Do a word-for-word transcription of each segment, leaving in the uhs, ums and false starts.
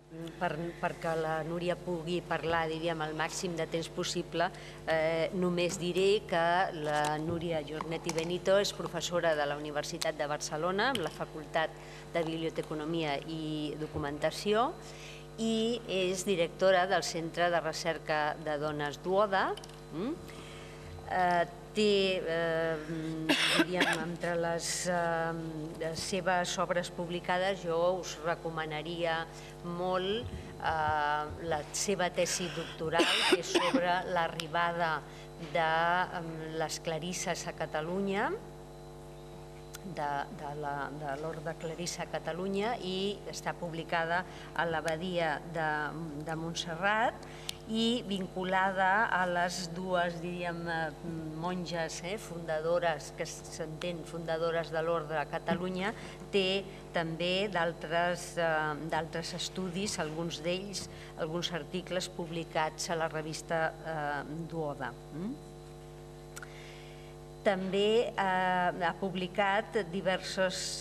perquè la Núria pugui parlar, diríem, el màxim de temps possible, només diré que la Núria Jornet i Benito és professora de la Universitat de Barcelona, amb la Facultat de Biblioteconomia i Documentació, i és directora del Centre de Recerca de Dones Duoda. Té, diríem, entre les seves obres publicades, jo us recomanaria molt la seva tesi doctoral, que és sobre l'arribada de les clarisses a Catalunya, de l'Orde Clarissa a Catalunya, i està publicada a l'Abadia de Montserrat i vinculada a les dues, diríem, monges fundadores, que s'entén fundadores de l'Orde a Catalunya. Té també d'altres estudis, alguns d'ells, alguns articles publicats a la revista Duoda. També ha publicat diversos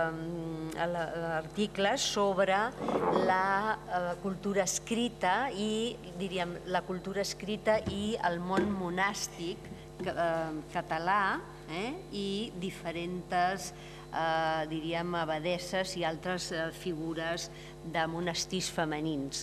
articles sobre la cultura escrita i, diríem, la cultura escrita i el món monàstic català i diferents, diríem, abadesses i altres figures de monestirs femenins.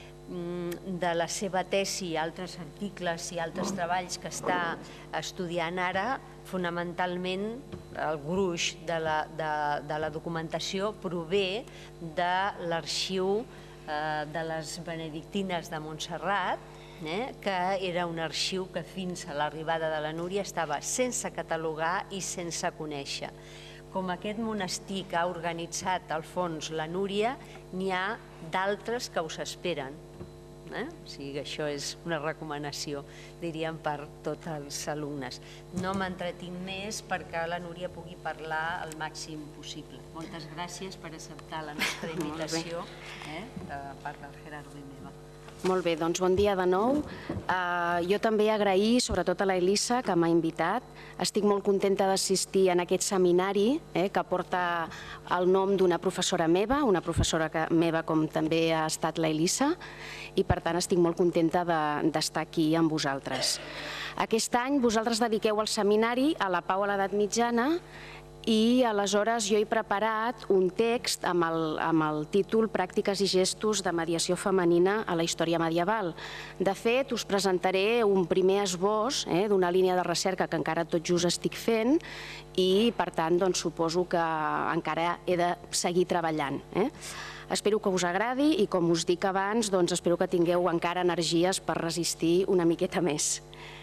De la seva tesi, altres articles i altres treballs que està estudiant ara, fonamentalment el gruix de la documentació prové de l'arxiu de les benedictines de Montserrat, que era un arxiu que fins a l'arribada de la Núria estava sense catalogar i sense conèixer. Com aquest monestir que ha organitzat al fons la Núria, n'hi ha d'altres que us esperen. O sigui que això és una recomanació, diríem, per tots els alumnes. No m'entretinc més perquè la Núria pugui parlar el màxim possible. Moltes gràcies per acceptar la nostra invitació de part del Gerardo i meva. Molt bé, doncs bon dia de nou. Jo també agrair, sobretot a la Elisa, que m'ha invitat. Estic molt contenta d'assistir en aquest seminari que porta el nom d'una professora meva, una professora meva com també ha estat la Elisa, i per tant estic molt contenta d'estar aquí amb vosaltres. Aquest any vosaltres dediqueu el seminari a la pau a l'edat mitjana i aleshores jo he preparat un text amb el títol Pràctiques i gestos de mediació femenina a la història medieval. De fet, us presentaré un primer esbós d'una línia de recerca que encara tot just estic fent i, per tant, suposo que encara he de seguir treballant. Espero que us agradi i, com us dic abans, espero que tingueu encara energies per resistir una miqueta més.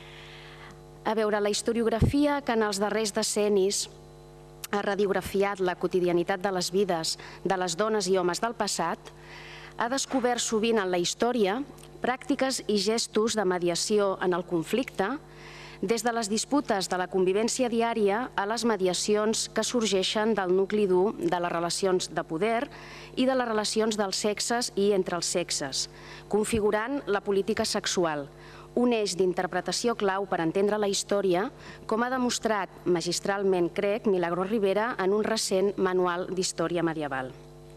A veure, la historiografia que en els darrers decennis ha radiografiat la quotidianitat de les vides de les dones i homes del passat, ha descobert sovint en la història pràctiques i gestos de mediació en el conflicte, des de les disputes de la convivència diària a les mediacions que sorgeixen del nucli dur de les relacions de poder i de les relacions dels sexes i entre els sexes, configurant la política sexual, un eix d'interpretació clau per entendre la història, com ha demostrat magistralment, crec, Milagros Rivera en un recent manual d'història medieval.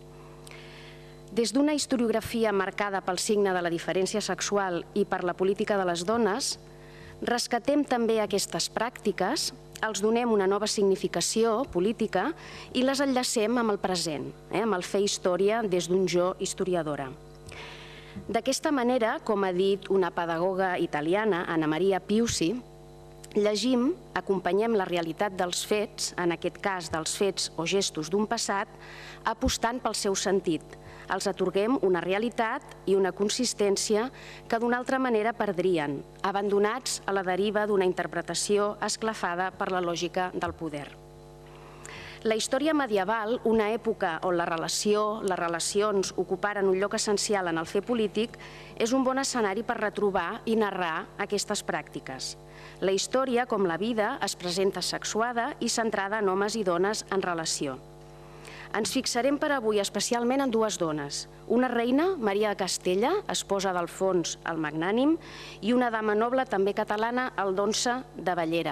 Des d'una historiografia marcada pel signe de la diferència sexual i per la política de les dones, rescatem també aquestes pràctiques, els donem una nova significació política i les enllacem amb el present, amb el fer història des d'un jo historiadora. D'aquesta manera, com ha dit una pedagoga italiana, Anna Maria Piusi, llegim, acompanyem la realitat dels fets, en aquest cas dels fets o gestos d'un passat, apostant pel seu sentit. Els atorguem una realitat i una consistència que d'una altra manera perdrien, abandonats a la deriva d'una interpretació esclafada per la lògica del poder. La història medieval, una època on la relació, les relacions ocuparen un lloc essencial en el fer polític, és un bon escenari per retrobar i narrar aquestes pràctiques. La història, com la vida, es presenta sexuada i centrada en homes i dones en relació. Ens fixarem per avui especialment en dues dones, una reina, Maria de Castella, esposa d'Alfons el Magnànim, i una dama noble també catalana, Aldonsa de Bellera.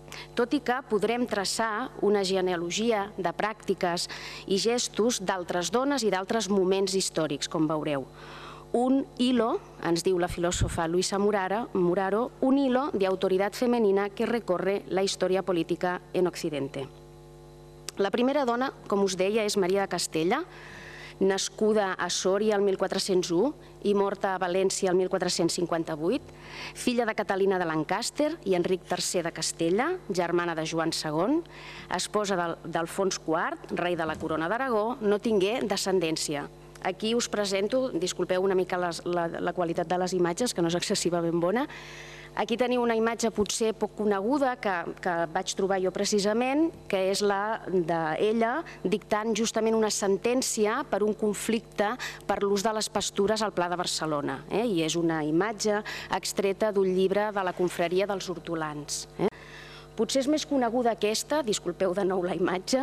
tot i que podrem traçar una genealogia de pràctiques i gestos d'altres dones i d'altres moments històrics, com veureu. Un hilo, ens diu la filòsofa Luisa Muraro, un hilo de autoridad femenina que recorre la història política en Occidente. La primera dona, com us deia, és Maria de Castella, nascuda a Sòria el mil quatre-cents u i morta a València el mil quatre-cents cinquanta-vuit, filla de Catalina de Lancaster i Enric tercer de Castella, germana de Joan segon, esposa d'Alfons quart, rei de la Corona d'Aragó, no tingué descendència. Aquí us presento, disculpeu una mica la qualitat de les imatges, que no és excessivament bona. Aquí teniu una imatge potser poc coneguda que vaig trobar jo precisament, que és la d'ella dictant justament una sentència per un conflicte per l'ús de les pastures al Pla de Barcelona. I és una imatge extreta d'un llibre de la confraria dels hortolans. Potser és més coneguda aquesta, disculpeu de nou la imatge,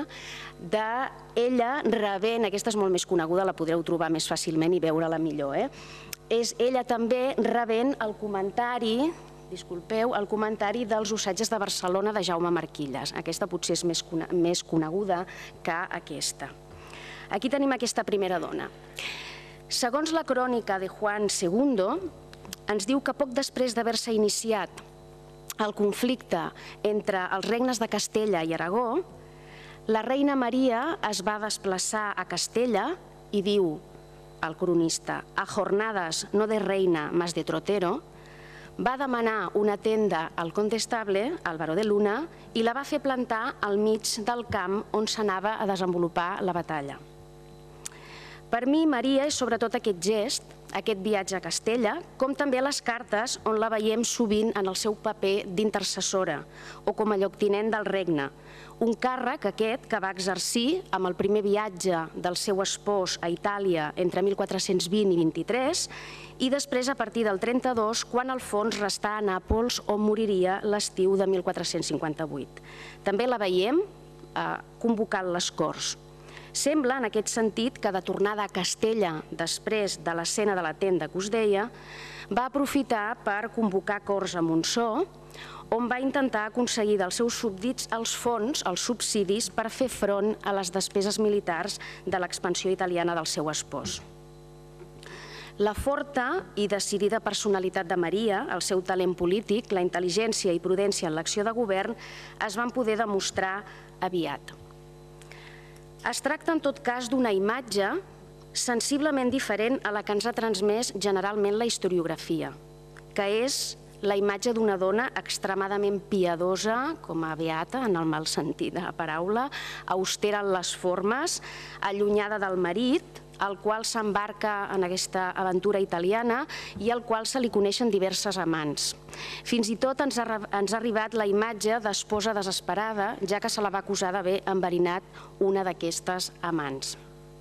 d'ella rebent, aquesta és molt més coneguda, la podreu trobar més fàcilment i veure-la millor. És ella també rebent el comentari, disculpeu, el comentari dels Usatges de Barcelona de Jaume Marquilles. Aquesta potser és més coneguda que aquesta. Aquí tenim aquesta primera dona. Segons la crònica de Juan segundo, ens diu que poc després d'haver-se iniciat el conflicte entre els regnes de Castella i Aragó, la reina Maria es va desplaçar a Castella i diu el cronista, a jornades no de reina, mas de trotero, va demanar una tenda al condestable, al baró de Luna, i la va fer plantar al mig del camp on s'anava a desenvolupar la batalla. Per mi, Maria és sobretot aquest gest, aquest viatge a Castella, com també a les cartes on la veiem sovint en el seu paper d'intercessora o com a lloctinent del regne, un càrrec aquest que va exercir amb el primer viatge del seu espòs a Itàlia entre mil quatre-cents vint i vint-i-tres i després a partir del trenta-dos, quan Alfons restà a Nàpols, on moriria l'estiu de mil quatre-cents cinquanta-vuit. També la veiem convocant les corts. Sembla, en aquest sentit, que de tornada a Castella, després de l'escena de la tenda que us deia, va aprofitar per convocar corts a Montsó, on va intentar aconseguir dels seus súbdits els fons, els subsidis, per fer front a les despeses militars de l'expansió italiana del seu espòs. La forta i decidida personalitat de Maria, el seu talent polític, la intel·ligència i prudència en l'acció de govern, es van poder demostrar aviat. Es tracta, en tot cas, d'una imatge sensiblement diferent a la que ens ha transmès generalment la historiografia, que és la imatge d'una dona extremadament piadosa, com a beata, en el mal sentit de la paraula, austera en les formes, allunyada del marit, al qual s'embarca en aquesta aventura italiana i al qual se li coneixen diverses amants. Fins i tot ens ha arribat la imatge d'esposa desesperada, ja que se la va acusar d'haver enverinat una d'aquestes amants.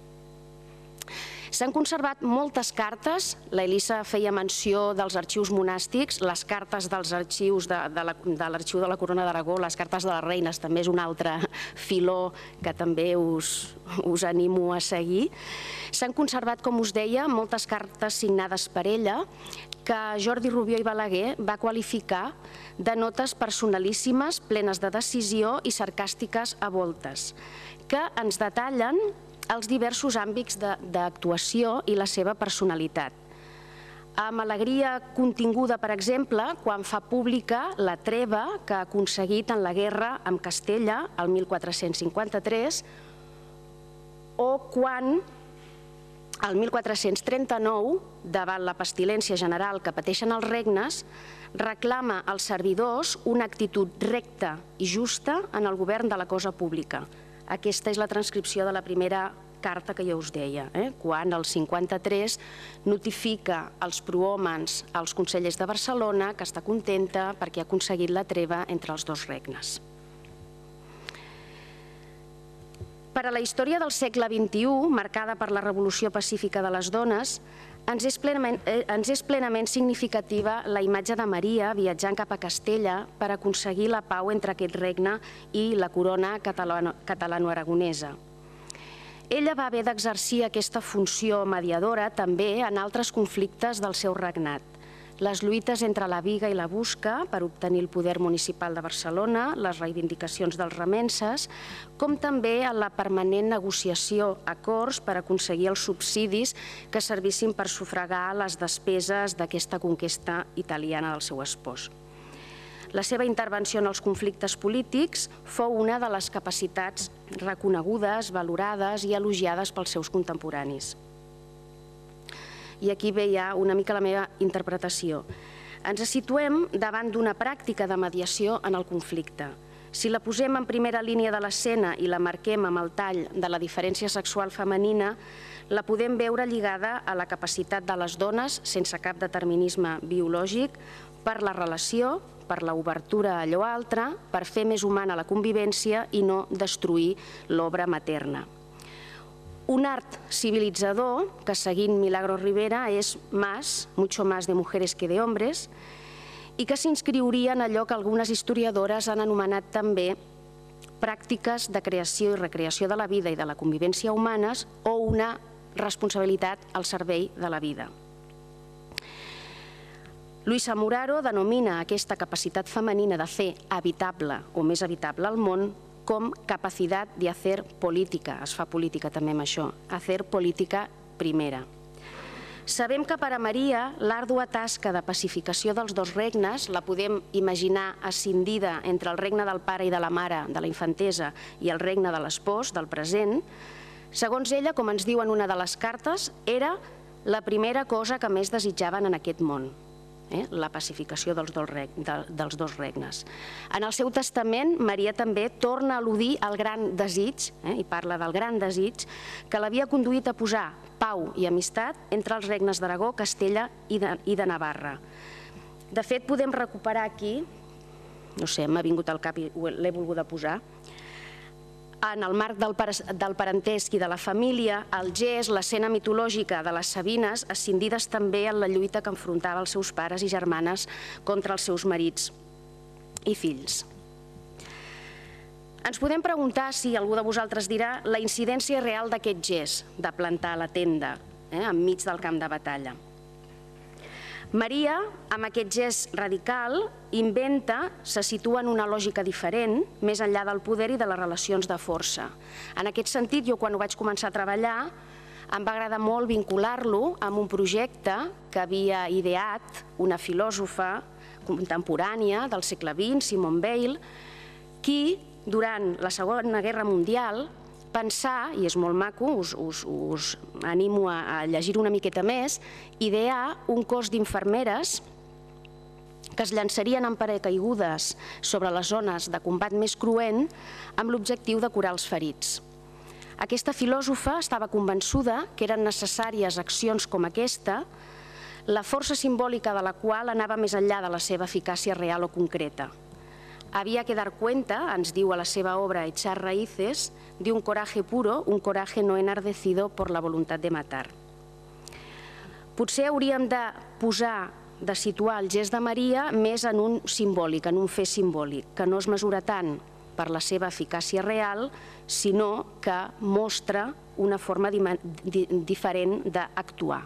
S'han conservat moltes cartes, la Elisa feia menció dels arxius monàstics, les cartes dels arxius de l'Arxiu de la Corona d'Aragó, les cartes de les reines, també és un altre filó que també us animo a seguir. S'han conservat, com us deia, moltes cartes signades per ella, que Jordi Rubió i Balaguer va qualificar de notes personalíssimes, plenes de decisió i sarcàstiques a voltes, que ens detallen els diversos àmbits d'actuació i la seva personalitat. Amb alegria continguda, per exemple, quan fa pública la treva que ha aconseguit en la guerra amb Castella el mil quatre-cents cinquanta-tres o quan, el mil quatre-cents trenta-nou, davant la pestilència general que pateixen els regnes, reclama als servidors una actitud recta i justa en el govern de la cosa pública. Aquesta és la transcripció de la primera carta que jo us deia, quan el cinquanta-tres notifica als prohòmens als consellers de Barcelona que està contenta perquè ha aconseguit la treva entre els dos regnes. Per a la història del segle vint-i-u, marcada per la revolució pacífica de les dones, ens és plenament significativa la imatge de Maria viatjant cap a Castella per aconseguir la pau entre aquest regne i la corona catalano-aragonesa. Ella va haver d'exercir aquesta funció mediadora també en altres conflictes del seu regnat. les lluites entre la Biga i la Busca per obtenir el poder municipal de Barcelona, les reivindicacions dels remenses, com també en la permanent negociació acords per aconseguir els subsidis que servissin per sufragar les despeses d'aquesta conquesta italiana del seu espòs. La seva intervenció en els conflictes polítics fou una de les capacitats reconegudes, valorades i elogiades pels seus contemporanis. I aquí ve ja una mica la meva interpretació. Ens situem davant d'una pràctica de mediació en el conflicte. Si la posem en primera línia de l'escena i la marquem amb el tall de la diferència sexual femenina, la podem veure lligada a la capacitat de les dones, sense cap determinisme biològic, per la relació, per l'obertura a allò altre, per fer més humana la convivència i no destruir l'obra materna. Un art civilitzador que, seguint Milagros Rivera, és más, mucho más de mujeres que de hombres, i que s'inscriuria en allò que algunes historiadores han anomenat també pràctiques de creació i recreació de la vida i de la convivència humanes o una responsabilitat al servei de la vida. Luisa Muraro denomina aquesta capacitat femenina de fer habitable o més habitable el món com capacitat de hacer política. Es fa política també amb això, hacer política primera. Sabem que per a Maria l'àrdua tasca de pacificació dels dos regnes la podem imaginar escindida entre el regne del pare i de la mare, de la infantesa, i el regne de l'espòs, del present. Segons ella, com ens diu en una de les cartes, era la primera cosa que més desitjaven en aquest món. La pacificació dels dos regnes. En el seu testament, Maria també torna a al·ludir al gran desig, i parla del gran desig, que l'havia conduït a posar pau i amistat entre els regnes d'Aragó, Castella i de Navarra. De fet, podem recuperar aquí, no sé, m'ha vingut al cap i l'he volguda posar, en el marc del parentesc i de la família, el gest, l'escena mitològica de les Sabines, escindides també en la lluita que enfrontava els seus pares i germanes contra els seus marits i fills. Ens podem preguntar, si algú de vosaltres dirà, la incidència real d'aquest gest de plantar la tenda enmig del camp de batalla. Maria, amb aquest gest radical, inventa, se situa en una lògica diferent, més enllà del poder i de les relacions de força. En aquest sentit, jo quan ho vaig començar a treballar, em va agradar molt vincular-lo amb un projecte que havia ideat una filòsofa contemporània del segle vint, Simone Weil, qui, durant la Segona Guerra Mundial, pensar, i és molt maco, us animo a llegir una miqueta més, idear un cos d'infermeres que es llançarien en paracaigudes sobre les zones de combat més cruent amb l'objectiu de curar els ferits. Aquesta filòsofa estava convençuda que eren necessàries accions com aquesta, la força simbòlica de la qual anava més enllà de la seva eficàcia real o concreta. Había que dar cuenta, ens diu a la seva obra Echar raíces, de un coraje puro, un coraje no enardecido por la voluntad de matar. Potser hauríem de posar, de situar el gest de Maria més en un simbòlic, en un fer simbòlic, que no es mesura tant per la seva eficàcia real, sinó que mostra una forma diferent d'actuar.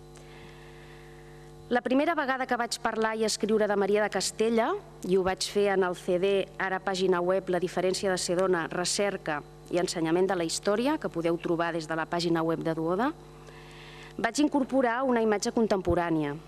La primera vegada que vaig parlar i escriure de Maria de Castella, i ho vaig fer en el C D, ara pàgina web, La diferència de ser dona, recerca i ensenyament de la història, que podeu trobar des de la pàgina web de Duoda, vaig incorporar una imatge contemporània.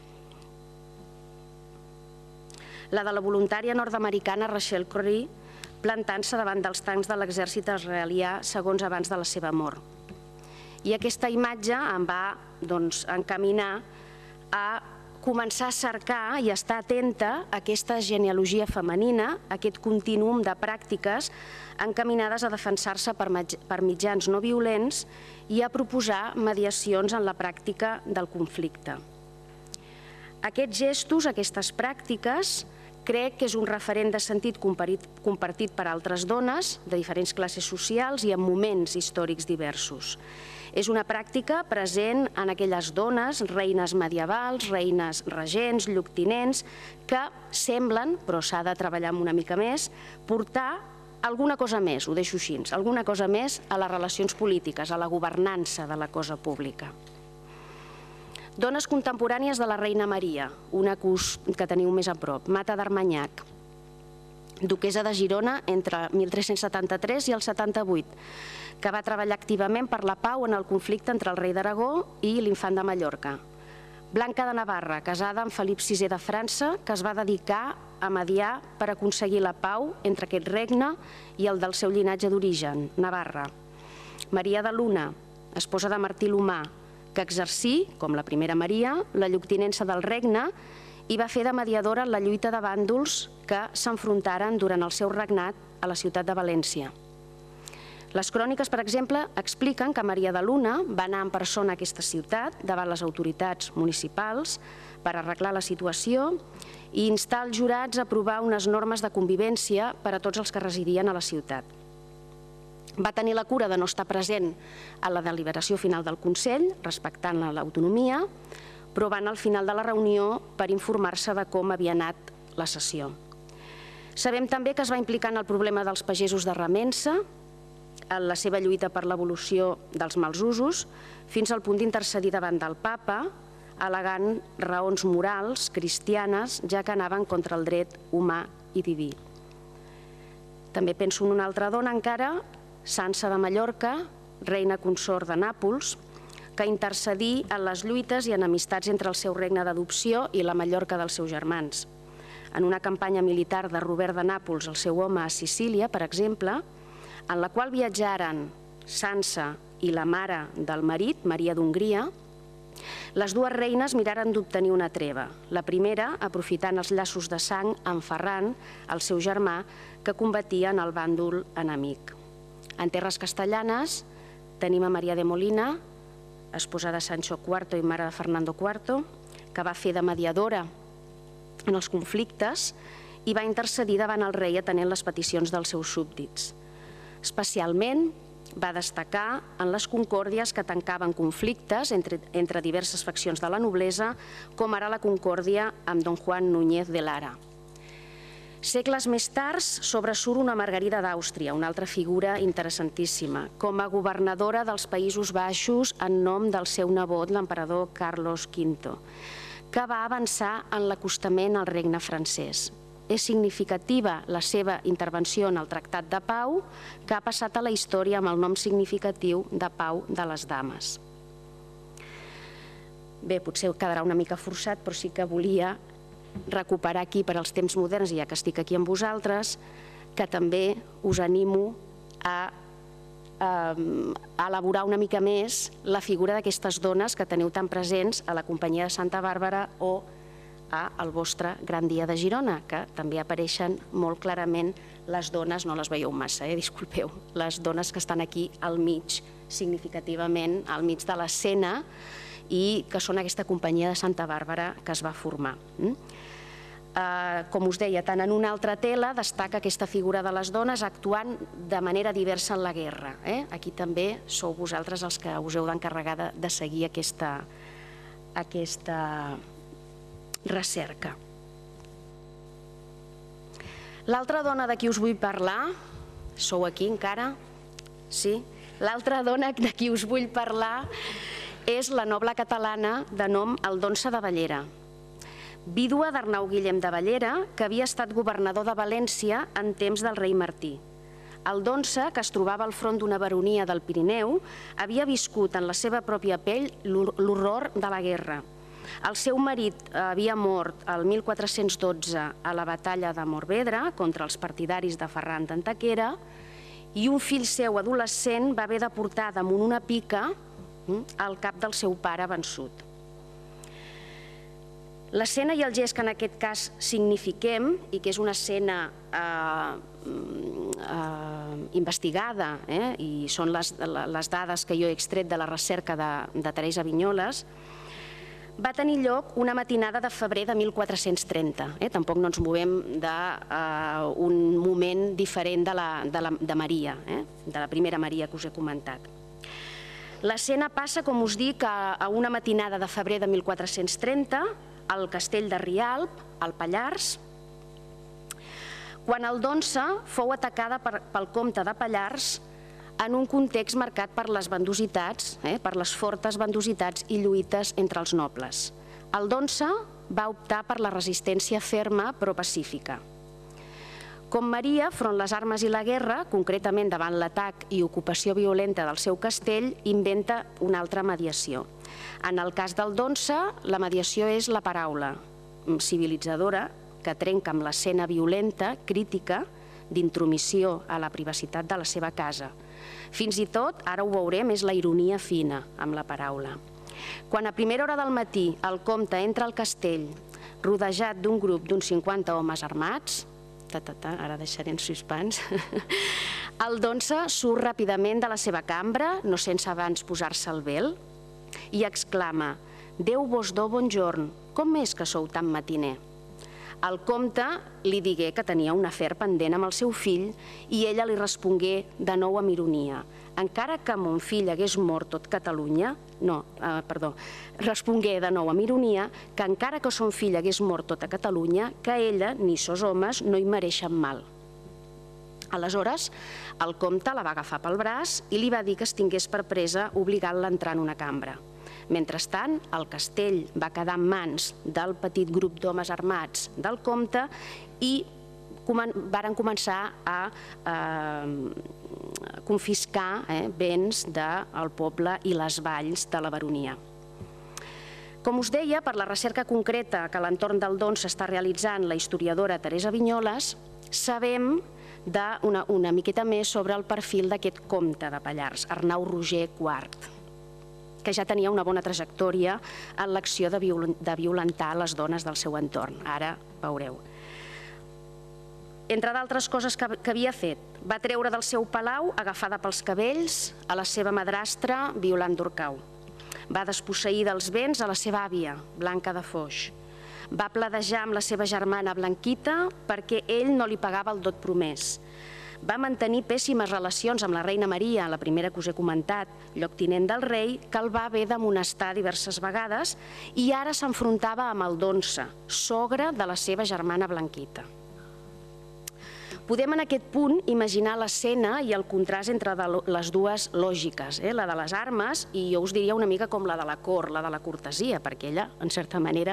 La de la voluntària nord-americana Rachel Corrie plantant-se davant dels tancs de l'exèrcit israelià segons abans de la seva mort. I aquesta imatge em va encaminar a començar a cercar i estar atenta a aquesta genealogia femenina, a aquest contínuum de pràctiques encaminades a defensar-se per mitjans no violents i a proposar mediacions en la pràctica del conflicte. Aquests gestos, aquestes pràctiques, crec que és un referent de sentit compartit per altres dones de diferents classes socials i en moments històrics diversos. És una pràctica present en aquelles dones, reines medievals, reines regents, lloctinents, que semblen, però s'ha de treballar una mica més, portar alguna cosa més, ho deixo així, alguna cosa més a les relacions polítiques, a la governança de la cosa pública. Dones contemporànies de la Reina Maria, una que teniu més a prop, Mata d'Armanyac, duquessa de Girona entre mil tres-cents setanta-tres i el setanta-vuit, que va treballar activament per la pau en el conflicte entre el rei d'Aragó i l'infant de Mallorca. Blanca de Navarra, casada amb Felip sisè de França, que es va dedicar a mediar per aconseguir la pau entre aquest regne i el del seu llinatge d'origen, Navarra. Maria de Luna, esposa de Martí l'Humà, que exercí, com la primera Maria, la lloctinença del regne i va fer de mediadora en la lluita de bàndols que s'enfrontaren durant el seu regnat a la ciutat de València. Les cròniques, per exemple, expliquen que Maria de Luna va anar en persona a aquesta ciutat davant les autoritats municipals per arreglar la situació i instar els jurats a aprovar unes normes de convivència per a tots els que residien a la ciutat. Va tenir la cura de no estar present a la deliberació final del Consell, respectant l'autonomia, però va anar al final de la reunió per informar-se de com havia anat la sessió. Sabem també que es va implicar en el problema dels pagesos de Remença, en la seva lluita per l'evolució dels mals usos, fins al punt d'intercedir davant del papa, al·legant raons morals cristianes, ja que anaven contra el dret humà i diví. També penso en una altra dona encara, Sança de Mallorca, reina consort de Nàpols, que intercedí en les lluites i enemistats entre el seu regne d'adopció i la Mallorca dels seus germans. En una campanya militar de Robert de Nàpols, el seu home a Sicília, per exemple, en la qual viatjaren Sança i la mare del marit, Maria d'Hongria, les dues reines miraren d'obtenir una treva. La primera, aprofitant els llaços de sang amb Ferran, el seu germà, que combatia en el bàndol enemic. En terres castellanes tenim a Maria de Molina, esposa de Sancho quarto i mare de Fernando quarto, que va fer de mediadora en els conflictes i va intercedir davant el rei atenent les peticions dels seus súbdits. Especialment va destacar en les concòrdies que tancaven conflictes entre diverses faccions de la noblesa, com ara la concòrdia amb don Juan Núñez de Lara. Segles més tard sobresurt una Margarida d'Àustria, una altra figura interessantíssima, com a governadora dels Països Baixos en nom del seu nebot, l'emperador Carlos quinto, que va avançar en l'acostament al regne francès. És significativa la seva intervenció en el Tractat de Pau, que ha passat a la història amb el nom significatiu de Pau de les Dames. Bé, potser quedarà una mica forçat, però sí que volia recuperar aquí per als temps moderns, ja que estic aquí amb vosaltres, que també us animo a, a, a elaborar una mica més la figura d'aquestes dones que teniu tan presents a la Companyia de Santa Bàrbara o al vostre Gran Dia de Girona, que també apareixen molt clarament les dones, no les veieu massa, eh, disculpeu, les dones que estan aquí al mig, significativament al mig de l'escena, i que són aquesta Companyia de Santa Bàrbara que es va formar. Com us deia, tant en una altra tela destaca aquesta figura de les dones actuant de manera diversa en la guerra. Aquí també sou vosaltres els que us heu d'encarregar de seguir aquesta recerca. L'altra dona de qui us vull parlar, sou aquí encara? Sí? L'altra dona de qui us vull parlar és la noble catalana de nom Aldonsa de Bellera, vídua d'Arnau Guillem de Bellera, que havia estat governador de València en temps del rei Martí. Aldonsa, que es trobava al front d'una baronia del Pirineu, havia viscut en la seva pròpia pell l'horror de la guerra. El seu marit havia mort el mil quatre-cents dotze a la batalla de Morvedre contra els partidaris de Ferran d'Antequera i un fill seu adolescent va haver de portar damunt una pica al cap del seu pare vençut. L'escena i el gest que en aquest cas signifiquem, i que és una escena investigada, i són les dades que jo he extret de la recerca de Teresa Vinyoles, va tenir lloc una matinada de febrer de mil quatre-cents trenta. Tampoc no ens movem d'un moment diferent de Maria, de la primera Maria que us he comentat. L'escena passa, com us dic, a una matinada de febrer de mil quatre-cents trenta al castell de Rialp, al Pallars, quan Aldonsa fou atacada pel comte de Pallars en un context marcat per les bandositats, per les fortes bandositats i lluites entre els nobles. Aldonsa va optar per la resistència ferma però pacífica. Com Maria, front les armes i la guerra, concretament davant l'atac i ocupació violenta del seu castell, inventa una altra mediació. En el cas d'Aldonsa, la mediació és la paraula civilitzadora que trenca amb l'escena violenta, crítica, d'intromissió a la privacitat de la seva casa. Fins i tot, ara ho veurem, és la ironia fina amb la paraula. Quan a primera hora del matí el comte entra al castell rodejat d'un grup d'uns cinquanta homes armats, ta, ta, ta, ara deixaré en suspens, Aldonsa surt ràpidament de la seva cambra, no sense abans posar-se el vel, i exclama: «Déu vos do bon jorn, com és que sou tan matiner?» El comte li digué que tenia un afer pendent amb el seu fill i ella li respongué de nou amb ironia: «Encara que mon fill hagués mort tot Catalunya», no, perdó, respongué de nou amb ironia que encara que son fill hagués mort tota Catalunya, que ella ni sos homes no hi mereixen mal. Aleshores, el comte la va agafar pel braç i li va dir que es tingués per presa obligant-la a entrar en una cambra. Mentrestant, el castell va quedar en mans del petit grup d'homes armats del comte i varen començar a confiscar béns del poble i les valls de la baronia. Com us deia, per la recerca concreta que a l'entorn d'Aldonsa està realitzant la historiadora Teresa Vinyoles, sabem una miqueta més sobre el perfil d'aquest comte de Pallars, Arnau Roger quart, que ja tenia una bona trajectòria en l'acció de violentar les dones del seu entorn. Ara veureu. Entre d'altres coses que havia fet, va treure del seu palau, agafada pels cabells, a la seva madrastra, Violant d'Orcau. Va desposseir dels béns a la seva àvia, Blanca de Foix. Va pledejar amb la seva germana Blanquita perquè ell no li pagava el dot promès. Va mantenir pèssimes relacions amb la reina Maria, la primera que us he comentat, lloctinent del rei, que el va haver d'amonestar diverses vegades i ara s'enfrontava amb Aldonsa, sogra de la seva germana Blanquita. Podem en aquest punt imaginar l'escena i el contrast entre les dues lògiques, la de les armes i jo us diria una mica com la de la cort, la de la cortesia, perquè ella, en certa manera,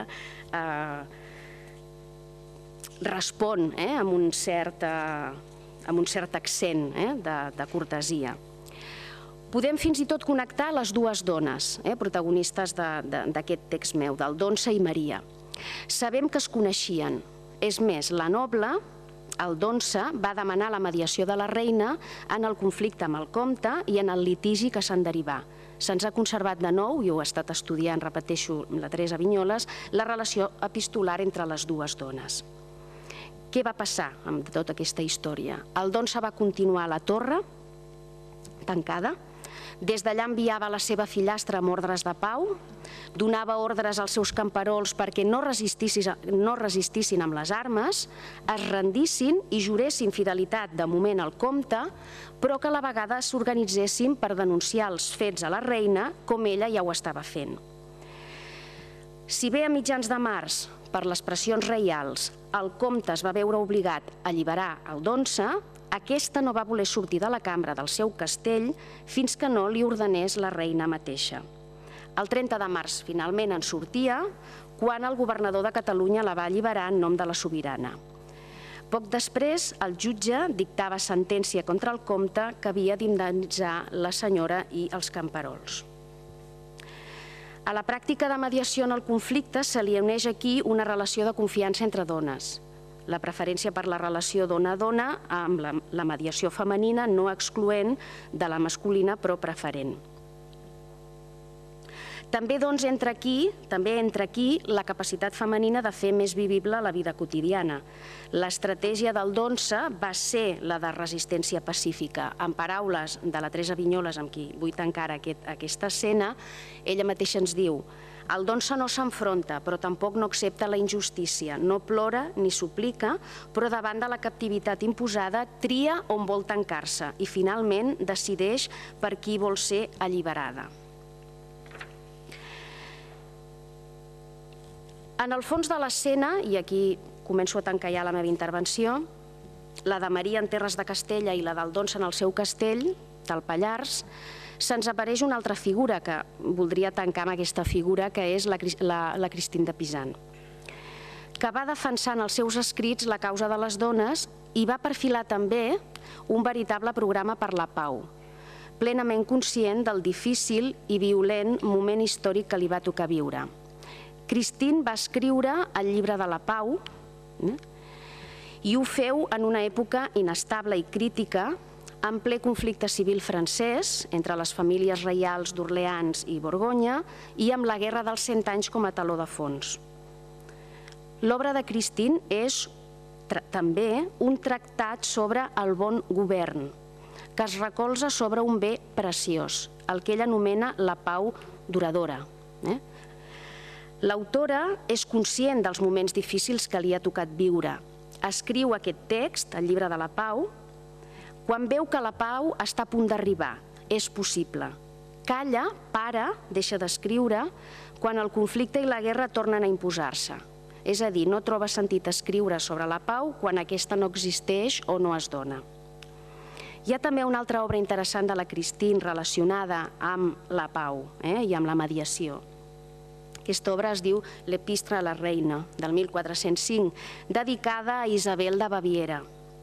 respon amb un cert... amb un cert accent de cortesia. Podem fins i tot connectar les dues dones, protagonistes d'aquest text meu, d'Aldonsa i Maria. Sabem que es coneixien. És més, la noble, Aldonsa, va demanar la mediació de la reina en el conflicte amb el comte i en el litigi que se'n derivà. Se'ns ha conservat de nou, i ho ha estat estudiant, repeteixo, la Teresa Vinyoles, la relació epistolar entre les dues dones. Què va passar amb tota aquesta història? Aldonsa va continuar a la torre, tancada. Des d'allà enviava la seva fillastra amb ordres de pau, donava ordres als seus camperols perquè no resistissin amb les armes, es rendissin i juressin fidelitat de moment al comte, però que a la vegada s'organitzessin per denunciar els fets a la reina, com ella ja ho estava fent. Si bé a mitjans de març, per les pressions reials, el comte es va veure obligat a alliberar Aldonsa, aquesta no va voler sortir de la cambra del seu castell fins que no li ordenés la reina mateixa. El trenta de març finalment en sortia, quan el governador de Catalunya la va alliberar en nom de la sobirana. Poc després, el jutge dictava sentència contra el comte que havia d'indemnitzar la senyora i els camperols. A la pràctica de mediació en el conflicte se li uneix aquí una relació de confiança entre dones. La preferència per la relació dona a dona amb la mediació femenina no excloent de la masculina però preferent. També doncs entra aquí, també entra aquí la capacitat femenina de fer més vivible la vida quotidiana. L'estratègia d'Aldonsa va ser la de resistència pacífica. En paraules de la Teresa Vinyoles, amb qui vull tancar aquesta escena, ella mateixa ens diu: Aldonsa no s'enfronta, però tampoc no accepta la injustícia, no plora ni suplica, però davant de la captivitat imposada tria on vol tancar-se i finalment decideix per qui vol ser alliberada. En el fons de l'escena, i aquí començo a tancar ja la meva intervenció, la de Maria en terres de Castella i la d'Aldonsa en el seu castell, del Pallars, se'ns apareix una altra figura que voldria tancar amb aquesta figura, que és la, la, la Christine de Pisan, que va defensar en els seus escrits la causa de les dones i va perfilar també un veritable programa per la pau, plenament conscient del difícil i violent moment històric que li va tocar viure. Christine va escriure el llibre de la Pau i ho feu en una època inestable i crítica, en ple conflicte civil francès entre les famílies reials d'Orleans i Borgonya i amb la Guerra dels Cent Anys com a teló de fons. L'obra de Christine és també un tractat sobre el bon govern, que es recolza sobre un bé preciós, el que ella anomena la pau duradora. L'autora és conscient dels moments difícils que li ha tocat viure. Escriu aquest text, el llibre de la Pau, quan veu que la pau està a punt d'arribar, és possible. Calla, para, deixa d'escriure, quan el conflicte i la guerra tornen a imposar-se. És a dir, no troba sentit escriure sobre la pau quan aquesta no existeix o no es dona. Hi ha també una altra obra interessant de la Christine relacionada amb la pau i amb la mediació. Aquesta obra es diu L'Epistre a la Reina, del mil quatre-cents cinc, dedicada a Isabel de Baviera.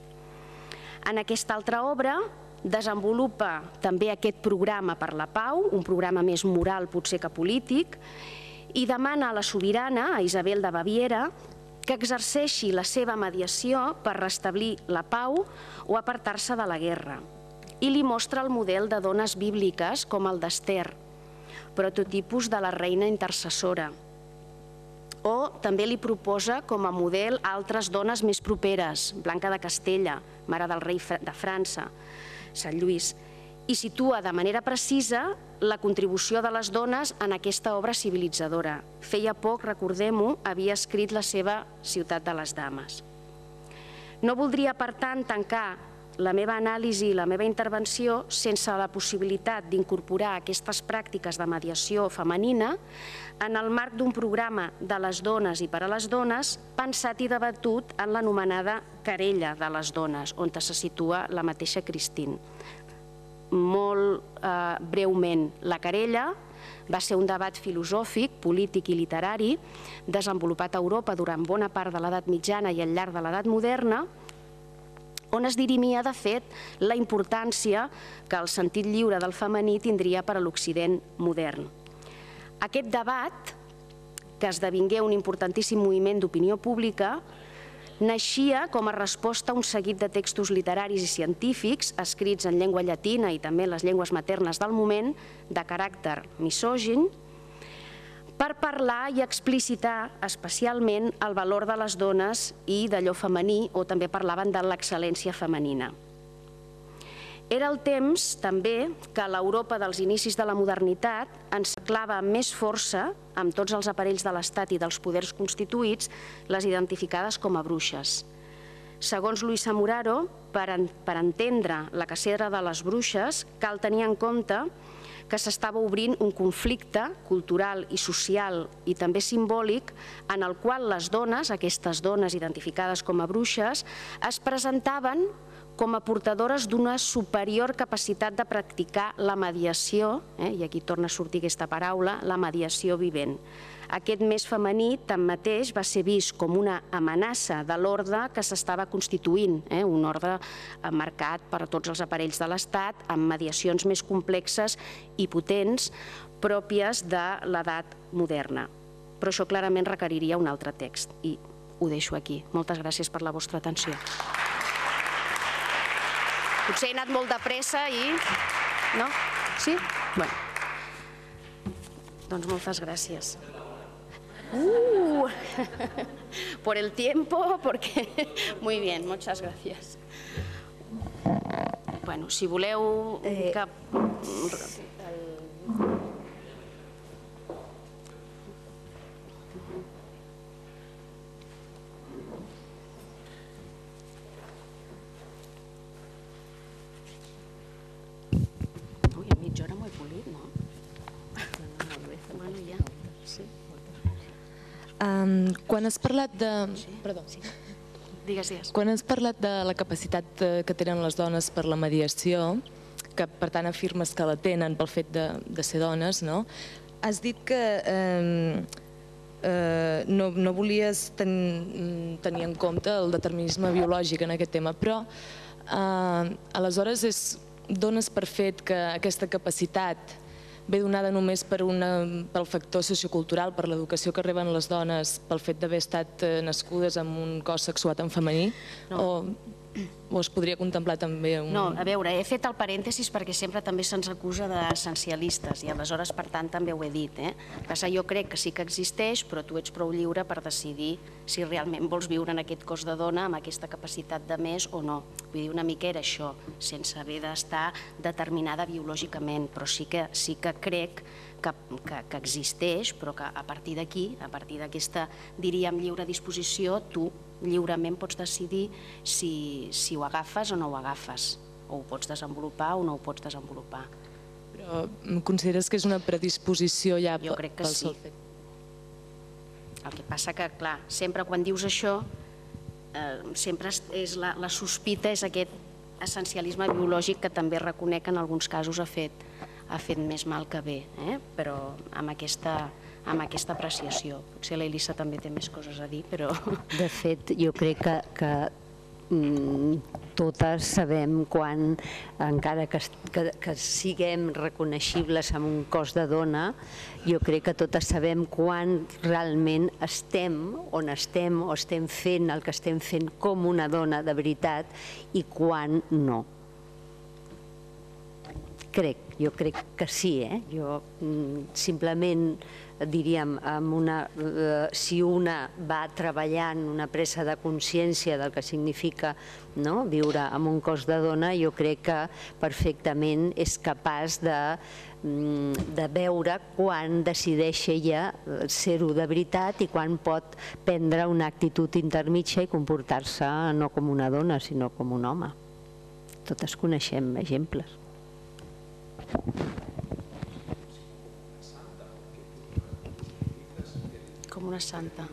En aquesta altra obra desenvolupa també aquest programa per la pau, un programa més moral potser que polític, i demana a la sobirana, a Isabel de Baviera, que exerceixi la seva mediació per restablir la pau o apartar-se de la guerra. I li mostra el model de dones bíbliques com el d'Ester, prototipus de la reina intercessora. O també li proposa com a model altres dones més properes, Blanca de Castella, mare del rei de França, Sant Lluís, i situa de manera precisa la contribució de les dones en aquesta obra civilitzadora. Feia poc, recordem-ho, havia escrit la seva Ciutat de les Dames. No voldria, per tant, tancar la meva anàlisi i la meva intervenció sense la possibilitat d'incorporar aquestes pràctiques de mediació femenina en el marc d'un programa de les dones i per a les dones pensat i debatut en l'anomenada querella de les dones, on se situa la mateixa Christine. Molt breument, la querella va ser un debat filosòfic, polític i literari desenvolupat a Europa durant bona part de l'edat mitjana i al llarg de l'edat moderna, on es dirimia, de fet, la importància que el sentit lliure del femení tindria per a l'Occident modern. Aquest debat, que esdevingué un importantíssim moviment d'opinió pública, naixia com a resposta a un seguit de textos literaris i científics escrits en llengua llatina i també en les llengües maternes del moment, de caràcter misògin, per parlar i explicitar especialment el valor de les dones i d'allò femení, o també parlaven de l'excel·lència femenina. Era el temps, també, que l'Europa dels inicis de la modernitat encerclava amb més força, amb tots els aparells de l'Estat i dels poders constituïts, les identificades com a bruixes. Segons Luisa Muraro, per entendre la cacera de les bruixes, cal tenir en compte que s'estava obrint un conflicte cultural i social i també simbòlic en el qual les dones, aquestes dones identificades com a bruixes, es presentaven com a portadores d'una superior capacitat de practicar la mediació, i aquí torna a sortir aquesta paraula, la mediació vivent. Aquest més femení, tanmateix, va ser vist com una amenaça de l'ordre que s'estava constituint, un ordre marcat per tots els aparells de l'Estat, amb mediacions més complexes i potents, pròpies de l'edat moderna. Però això clarament requeriria un altre text, i ho deixo aquí. Moltes gràcies per la vostra atenció. Potser he anat molt de pressa i... No? Sí? Bé. Doncs moltes gràcies. Uh, por el tiempo, porque... Muy bien, muchas gracias. Bueno, si voleu... Que... Ui, a mitja hora m'ho he polit, no? Bueno, ja, sí. Quan has parlat de... Perdó. Digues, digues. Quan has parlat de la capacitat que tenen les dones per la mediació, que per tant afirmes que la tenen pel fet de, de ser dones, no? Has dit que eh, eh, no, no volies ten, tenir en compte el determinisme biològic en aquest tema, però eh, aleshores és, dones per fet que aquesta capacitat ve donada només per una, pel factor sociocultural, per l'educació que reben les dones, pel fet d'haver estat nascudes amb un cos sexuat en femení? No. O, o es podria contemplar també un... No, a veure, he fet el parèntesis perquè sempre també se'ns acusa d'essencialistes i aleshores, per tant, també ho he dit. Eh? Passa, jo crec que sí que existeix, però tu ets prou lliure per decidir si realment vols viure en aquest cos de dona amb aquesta capacitat de més o no. Vull dir, una mica era això, sense haver d'estar determinada biològicament, però sí que, sí que crec que, que, que existeix, però que a partir d'aquí, a partir d'aquesta, diríem, lliure disposició, tu lliurement pots decidir si, si ho agafes o no ho agafes, o ho pots desenvolupar o no ho pots desenvolupar. Però consideres que és una predisposició ja jo crec que pel sí. sol fet? El que passa que, clar, sempre quan dius això, eh, sempre és la, la sospita és aquest essencialisme biològic que també reconec que en alguns casos ha fet, ha fet més mal que bé, eh? Però amb aquesta... amb aquesta apreciació. Potser la Elisa també té més coses a dir, però... De fet, jo crec que, que mm, totes sabem quan, encara que, que, que siguem reconeixibles amb un cos de dona, jo crec que totes sabem quan realment estem, on estem, o estem fent el que estem fent com una dona de veritat i quan no. Crec, jo crec que sí, eh? Jo mm, simplement diríem, amb una, eh, si una va treballant una presa de consciència del que significa, no?, viure amb un cos de dona, jo crec que perfectament és capaç de, de veure quan decideix ella ser-ho de veritat i quan pot prendre una actitud intermitja i comportar-se no com una dona, sinó com un home. Totes coneixem exemples. Com una santa.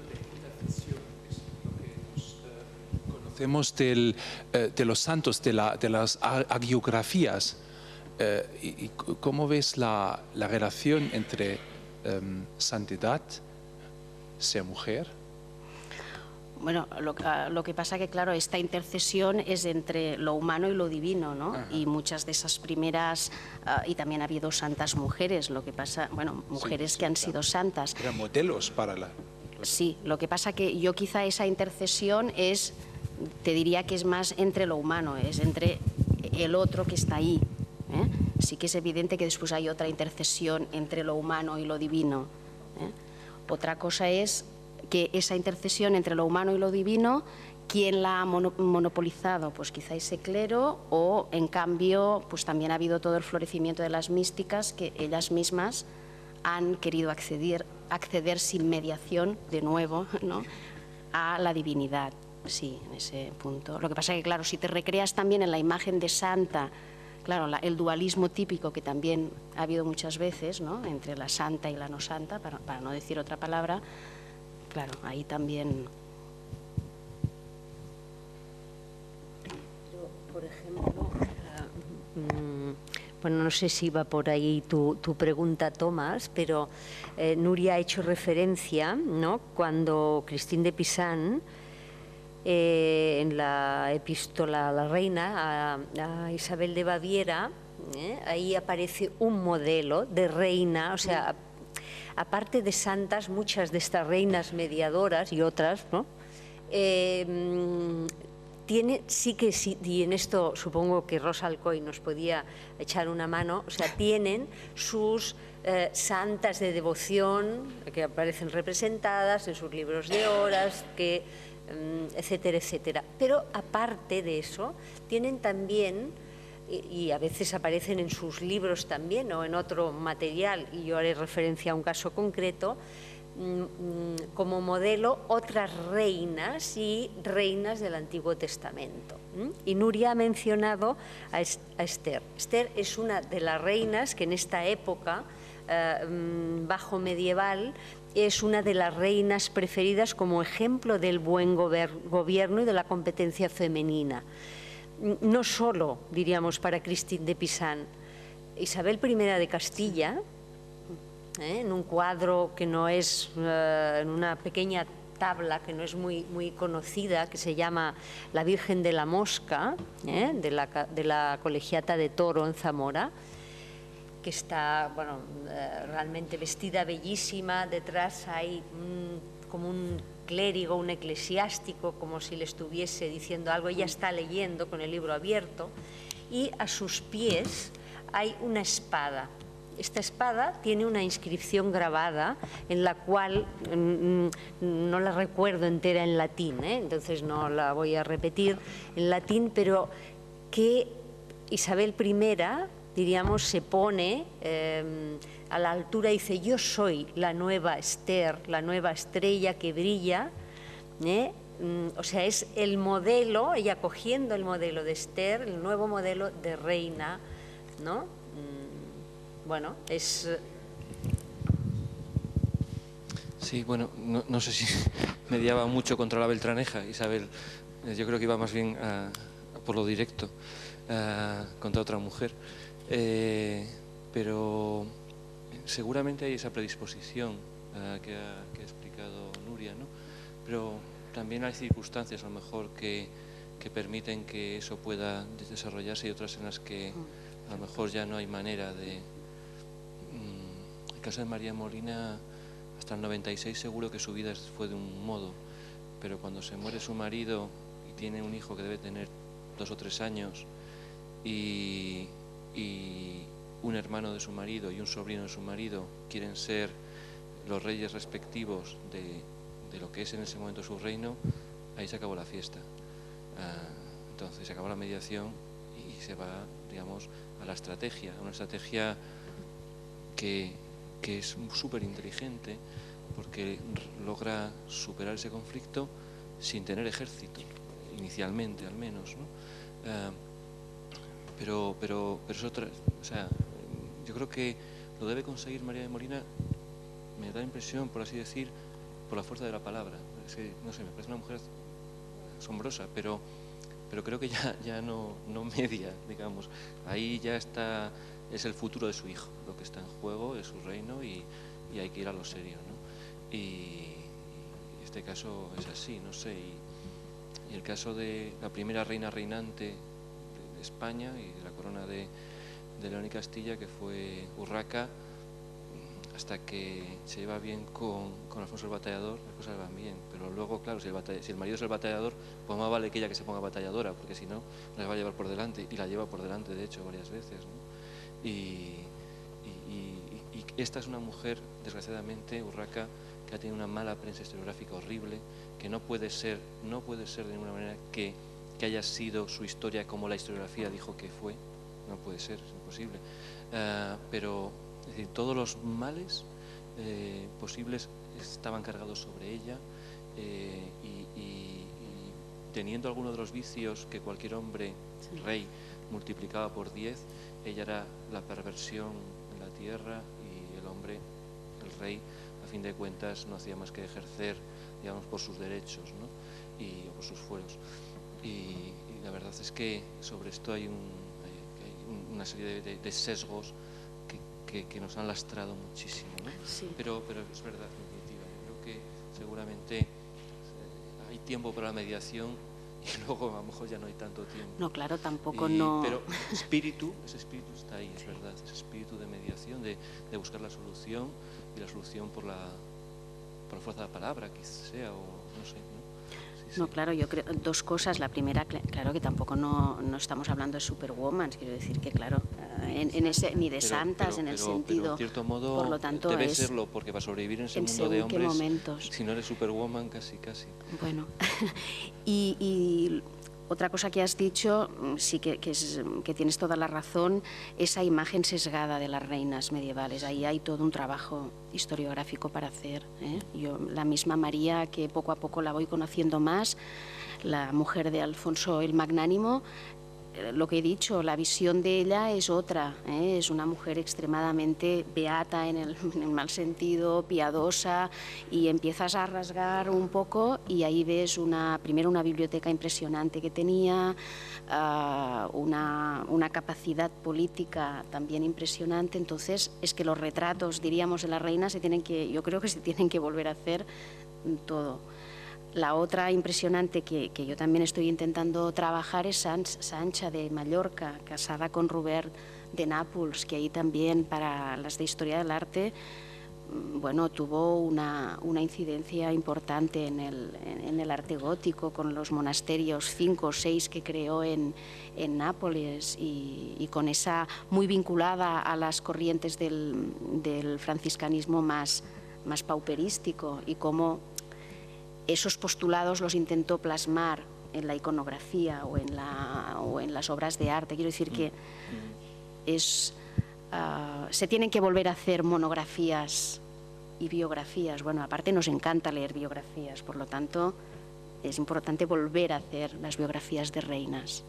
Conocemos del, de los santos, de, la, de las hagiografías. Eh, y, y ¿Cómo ves la, la relación entre um, santidad, ser mujer? Bueno, lo, lo que pasa que, claro, esta intercesión es entre lo humano y lo divino, ¿no? Ajá. Y muchas de esas primeras, uh, y también ha habido santas mujeres, lo que pasa, bueno, mujeres sí, sí, que han claro. sido santas. Eran modelos para la... Sí, lo que pasa que yo quizá esa intercesión es, te diría que es más entre lo humano, es entre el otro que está ahí. ¿eh? Sí que es evidente que después hay otra intercesión entre lo humano y lo divino. ¿eh? Otra cosa es que esa intercesión entre lo humano y lo divino, ¿quién la ha monopolizado? Pues quizá ese clero, o en cambio pues también ha habido todo el florecimiento de las místicas que ellas mismas han querido acceder, acceder sin mediación, de nuevo, ¿no?, a la divinidad. Sí, en ese punto. Lo que pasa es que, claro, si te recreas también en la imagen de santa, claro, la, el dualismo típico que también ha habido muchas veces, ¿no?, entre la santa y la no santa, para, para no decir otra palabra, claro, ahí también... Por ejemplo, uh, bueno, no sé si va por ahí tu, tu pregunta, Tomás, pero eh, Nuria ha hecho referencia, ¿no?, cuando Christine de Pisan, eh, en la epístola a la reina, a, a Isabel de Baviera, eh, ahí aparece un modelo de reina, o sea... Sí. Aparte de santas, muchas de estas reinas mediadoras y otras, ¿no?, eh, tiene, sí que sí, y en esto supongo que Rosa Alcoy nos podía echar una mano, o sea, tienen sus eh, santas de devoción que aparecen representadas en sus libros de horas, que, eh, etcétera, etcétera. Pero aparte de eso, tienen también... y a veces aparecen en sus libros también o en otro material, y yo haré referencia a un caso concreto, como modelo otras reinas y reinas del Antiguo Testamento. Y Nuria ha mencionado a Esther. Esther es una de las reinas que en esta época eh, bajo medieval es una de las reinas preferidas como ejemplo del buen gobierno y de la competencia femenina. No solo, diríamos, para Christine de Pisan, Isabel primera de Castilla, ¿eh? en un cuadro que no es, uh, en una pequeña tabla que no es muy, muy conocida, que se llama La Virgen de la Mosca, ¿eh? de, la, de la Colegiata de Toro en Zamora, que está, bueno, uh, realmente vestida bellísima. Detrás hay un, como un clérigo, un eclesiástico, como si le estuviese diciendo algo. Ella está leyendo con el libro abierto y a sus pies hay una espada. Esta espada tiene una inscripción grabada en la cual mmm, no la recuerdo entera en latín, ¿eh? entonces no la voy a repetir en latín, pero que Isabel primera, diríamos, se pone eh, a la altura, dice: yo soy la nueva Esther, la nueva estrella que brilla, ¿eh? mm, o sea, es el modelo, ella cogiendo el modelo de Esther, el nuevo modelo de reina, ¿no? Mm, bueno, es... Sí, bueno, no, no sé si mediaba mucho contra la Beltraneja, Isabel. Yo creo que iba más bien a, a por lo directo, a, contra otra mujer. Eh, pero seguramente hay esa predisposición uh, que, ha, que ha explicado Nuria, ¿no? Pero también hay circunstancias a lo mejor que, que permiten que eso pueda desarrollarse y otras en las que a lo mejor ya no hay manera de... Mm, el caso de María Molina, hasta el noventa y seis seguro que su vida fue de un modo, pero cuando se muere su marido y tiene un hijo que debe tener dos o tres años y... y un hermano de su marido y un sobrino de su marido quieren ser los reyes respectivos de, de lo que es en ese momento su reino, ahí se acabó la fiesta. Uh, entonces se acabó la mediación y se va, digamos, a la estrategia, a una estrategia que, que es súper inteligente porque logra superar ese conflicto sin tener ejército, inicialmente al menos, ¿no? Uh, Pero, pero, pero es otra, o sea, yo creo que lo debe conseguir María de Molina, me da la impresión, por así decir, por la fuerza de la palabra. Es que, no sé, me parece una mujer asombrosa, pero, pero creo que ya, ya no, no media, digamos. Ahí ya está, es el futuro de su hijo, lo que está en juego es su reino y, y hay que ir a lo serio, ¿no? Y, y este caso es así, no sé, y, y el caso de la primera reina reinante de España y de la corona de, de León y Castilla, que fue Urraca, hasta que se lleva bien con, con Alfonso el Batallador, las cosas van bien, pero luego, claro, si el, batall si el marido es el batallador, pues más vale que ella que se ponga batalladora, porque si no, la va a llevar por delante, y la lleva por delante, de hecho, varias veces, ¿no? y, y, y, y esta es una mujer, desgraciadamente, Urraca, que ha tenido una mala prensa historiográfica horrible, que no puede ser, no puede ser de ninguna manera que que haya sido su historia como la historiografía dijo que fue, no puede ser, es imposible, uh, pero es decir, todos los males eh, posibles estaban cargados sobre ella eh, y, y, y teniendo algunos de los vicios que cualquier hombre, sí, rey, multiplicaba por diez, ella era la perversión en la tierra y el hombre, el rey, a fin de cuentas no hacía más que ejercer, digamos, por sus derechos, ¿no? Y o por sus fueros. Y, y la verdad es que sobre esto hay, un, hay, hay una serie de, de, de sesgos que, que, que nos han lastrado muchísimo, ¿no? Sí. Pero, pero es verdad, en definitiva, yo creo que seguramente eh, hay tiempo para la mediación y luego a lo mejor ya no hay tanto tiempo. No, claro, tampoco y, no... Pero espíritu, ese espíritu está ahí, es verdad, ese espíritu de mediación, de, de buscar la solución y la solución por la, por la fuerza de la palabra, quizás sea, o no sé, ¿no? No, claro, yo creo dos cosas. La primera, claro, que tampoco no, no estamos hablando de superwoman, quiero decir que, claro, en, en ese, ni de pero, santas pero, en el pero, sentido. Pero en cierto modo, por lo tanto, debe es, serlo, porque para sobrevivir en ese en mundo de hombres, momentos. Si no eres superwoman, casi, casi. Bueno, y, y otra cosa que has dicho, sí que, que, es, que tienes toda la razón, esa imagen sesgada de las reinas medievales. Ahí hay todo un trabajo historiográfico para hacer, ¿eh? Yo, la misma María, que poco a poco la voy conociendo más, la mujer de Alfonso el Magnánimo, lo que he dicho, la visión de ella es otra, ¿eh? Es una mujer extremadamente beata en el, en el mal sentido, piadosa, y empiezas a rasgar un poco y ahí ves una, primero una biblioteca impresionante que tenía, uh, una, una capacidad política también impresionante. Entonces es que los retratos, diríamos, de la reina se tienen que, yo creo que se tienen que volver a hacer todo. La otra impresionante que, que yo también estoy intentando trabajar es Sancha de Mallorca, casada con Robert de Nápoles, que ahí también para las de historia del arte, bueno, tuvo una, una incidencia importante en el, en el arte gótico, con los monasterios, cinco o seis que creó en, en Nápoles, y, y con esa, muy vinculada a las corrientes del, del franciscanismo más, más pauperístico, y cómo esos postulados los intentó plasmar en la iconografía o en, la, o en las obras de arte. Quiero decir que es, uh, se tienen que volver a hacer monografías y biografías. Bueno, aparte nos encanta leer biografías, por lo tanto es importante volver a hacer las biografías de reinas.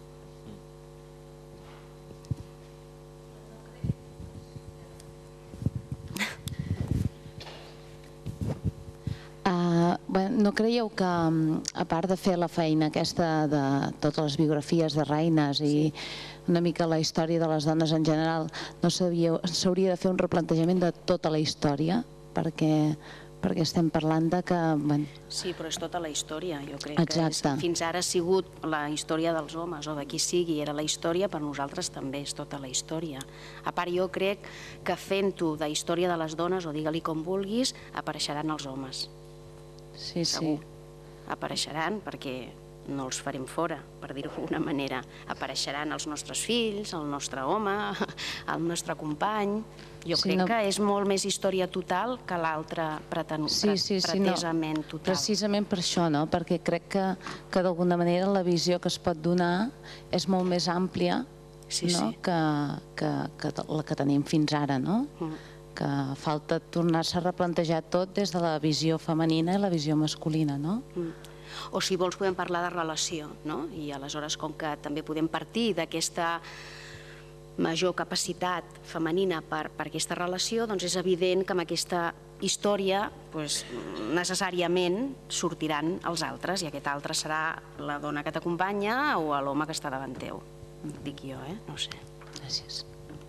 Uh, bueno, no creieu que, a part de fer la feina aquesta de totes les biografies de reines i sí. una mica la història de les dones en general, no s'hauria de fer un replantejament de tota la història? Perquè, perquè estem parlant de que... Bueno... Sí, però és tota la història, jo crec. Exacte. Que és, fins ara ha sigut la història dels homes o de qui sigui, era la història, per nosaltres també és tota la història. A part, jo crec que fent-ho de història de les dones, o digue-li com vulguis, apareixeran els homes. Sí, segur. sí. Apareixeran perquè no els farem fora, per dir-ho d'alguna manera. Apareixeran els nostres fills, el nostre home, el nostre company. Jo sí, crec no... que és molt més història total que l'altra preten... sí, sí, sí, pretesament no. total. Precisament per això, no? Perquè crec que, que d'alguna manera la visió que es pot donar és molt més àmplia sí, no? sí. Que, que, que la que tenim fins ara, no? Mm. Que falta tornar-se a replantejar tot des de la visió femenina i la visió masculina, no? Mm. O si vols podem parlar de relació, no? I aleshores, com que també podem partir d'aquesta major capacitat femenina per, per aquesta relació, doncs és evident que amb aquesta història doncs, necessàriament sortiran els altres, i aquest altre serà la dona que t'acompanya o l'home que està davant teu. Dic jo, eh? No sé. Gràcies.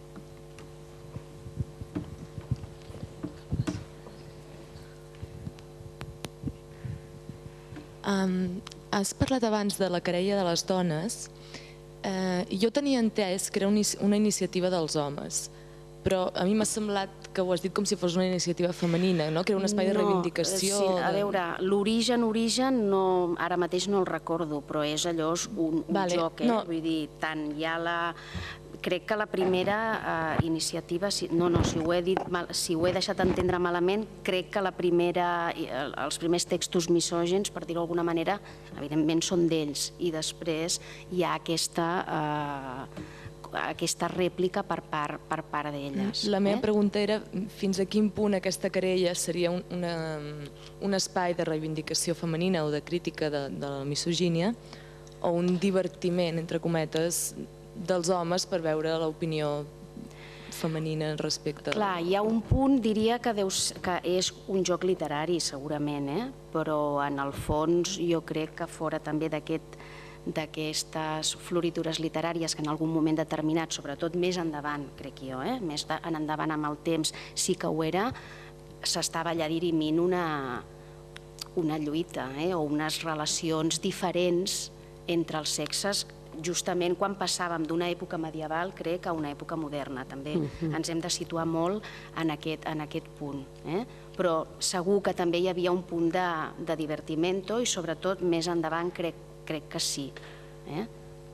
Um, has parlat abans de la querella de les dones. Uh, jo tenia entès que era una iniciativa dels homes, però a mi m'ha semblat que ho has dit com si fos una iniciativa femenina, no? Que era un espai de reivindicació. No, sí, a veure, l'origen, origen, no, ara mateix no el recordo, però és allò un, un vale, joc, eh? No. Vull dir, tant hi ha la... Crec que la primera eh, iniciativa, si, no, no, si ho he dit mal, si ho he deixat entendre malament, crec que la primera, els primers textos misògens, per dir-ho d'alguna manera, evidentment són d'ells, i després hi ha aquesta, eh, aquesta rèplica per part, per part d'elles. La meva eh? pregunta era fins a quin punt aquesta querella seria un, una, un espai de reivindicació femenina o de crítica de, de la misogínia, o un divertiment, entre cometes, dels homes per veure l'opinió femenina respecte... Clar, hi ha un punt, diria, que, deus, que és un joc literari, segurament, eh? Però en el fons jo crec que fora també d'aquest d'aquestes floritures literàries que en algun moment determinat, sobretot més endavant, crec jo, eh? més de, en endavant amb el temps, sí que ho era, s'estava allà dirimint una, una lluita eh? o unes relacions diferents entre els sexes, justament quan passàvem d'una època medieval, crec, a una època moderna. També uh-huh. ens hem de situar molt en aquest, en aquest punt. Eh? Però segur que també hi havia un punt de, de divertimento i sobretot més endavant crec, crec que sí. Eh?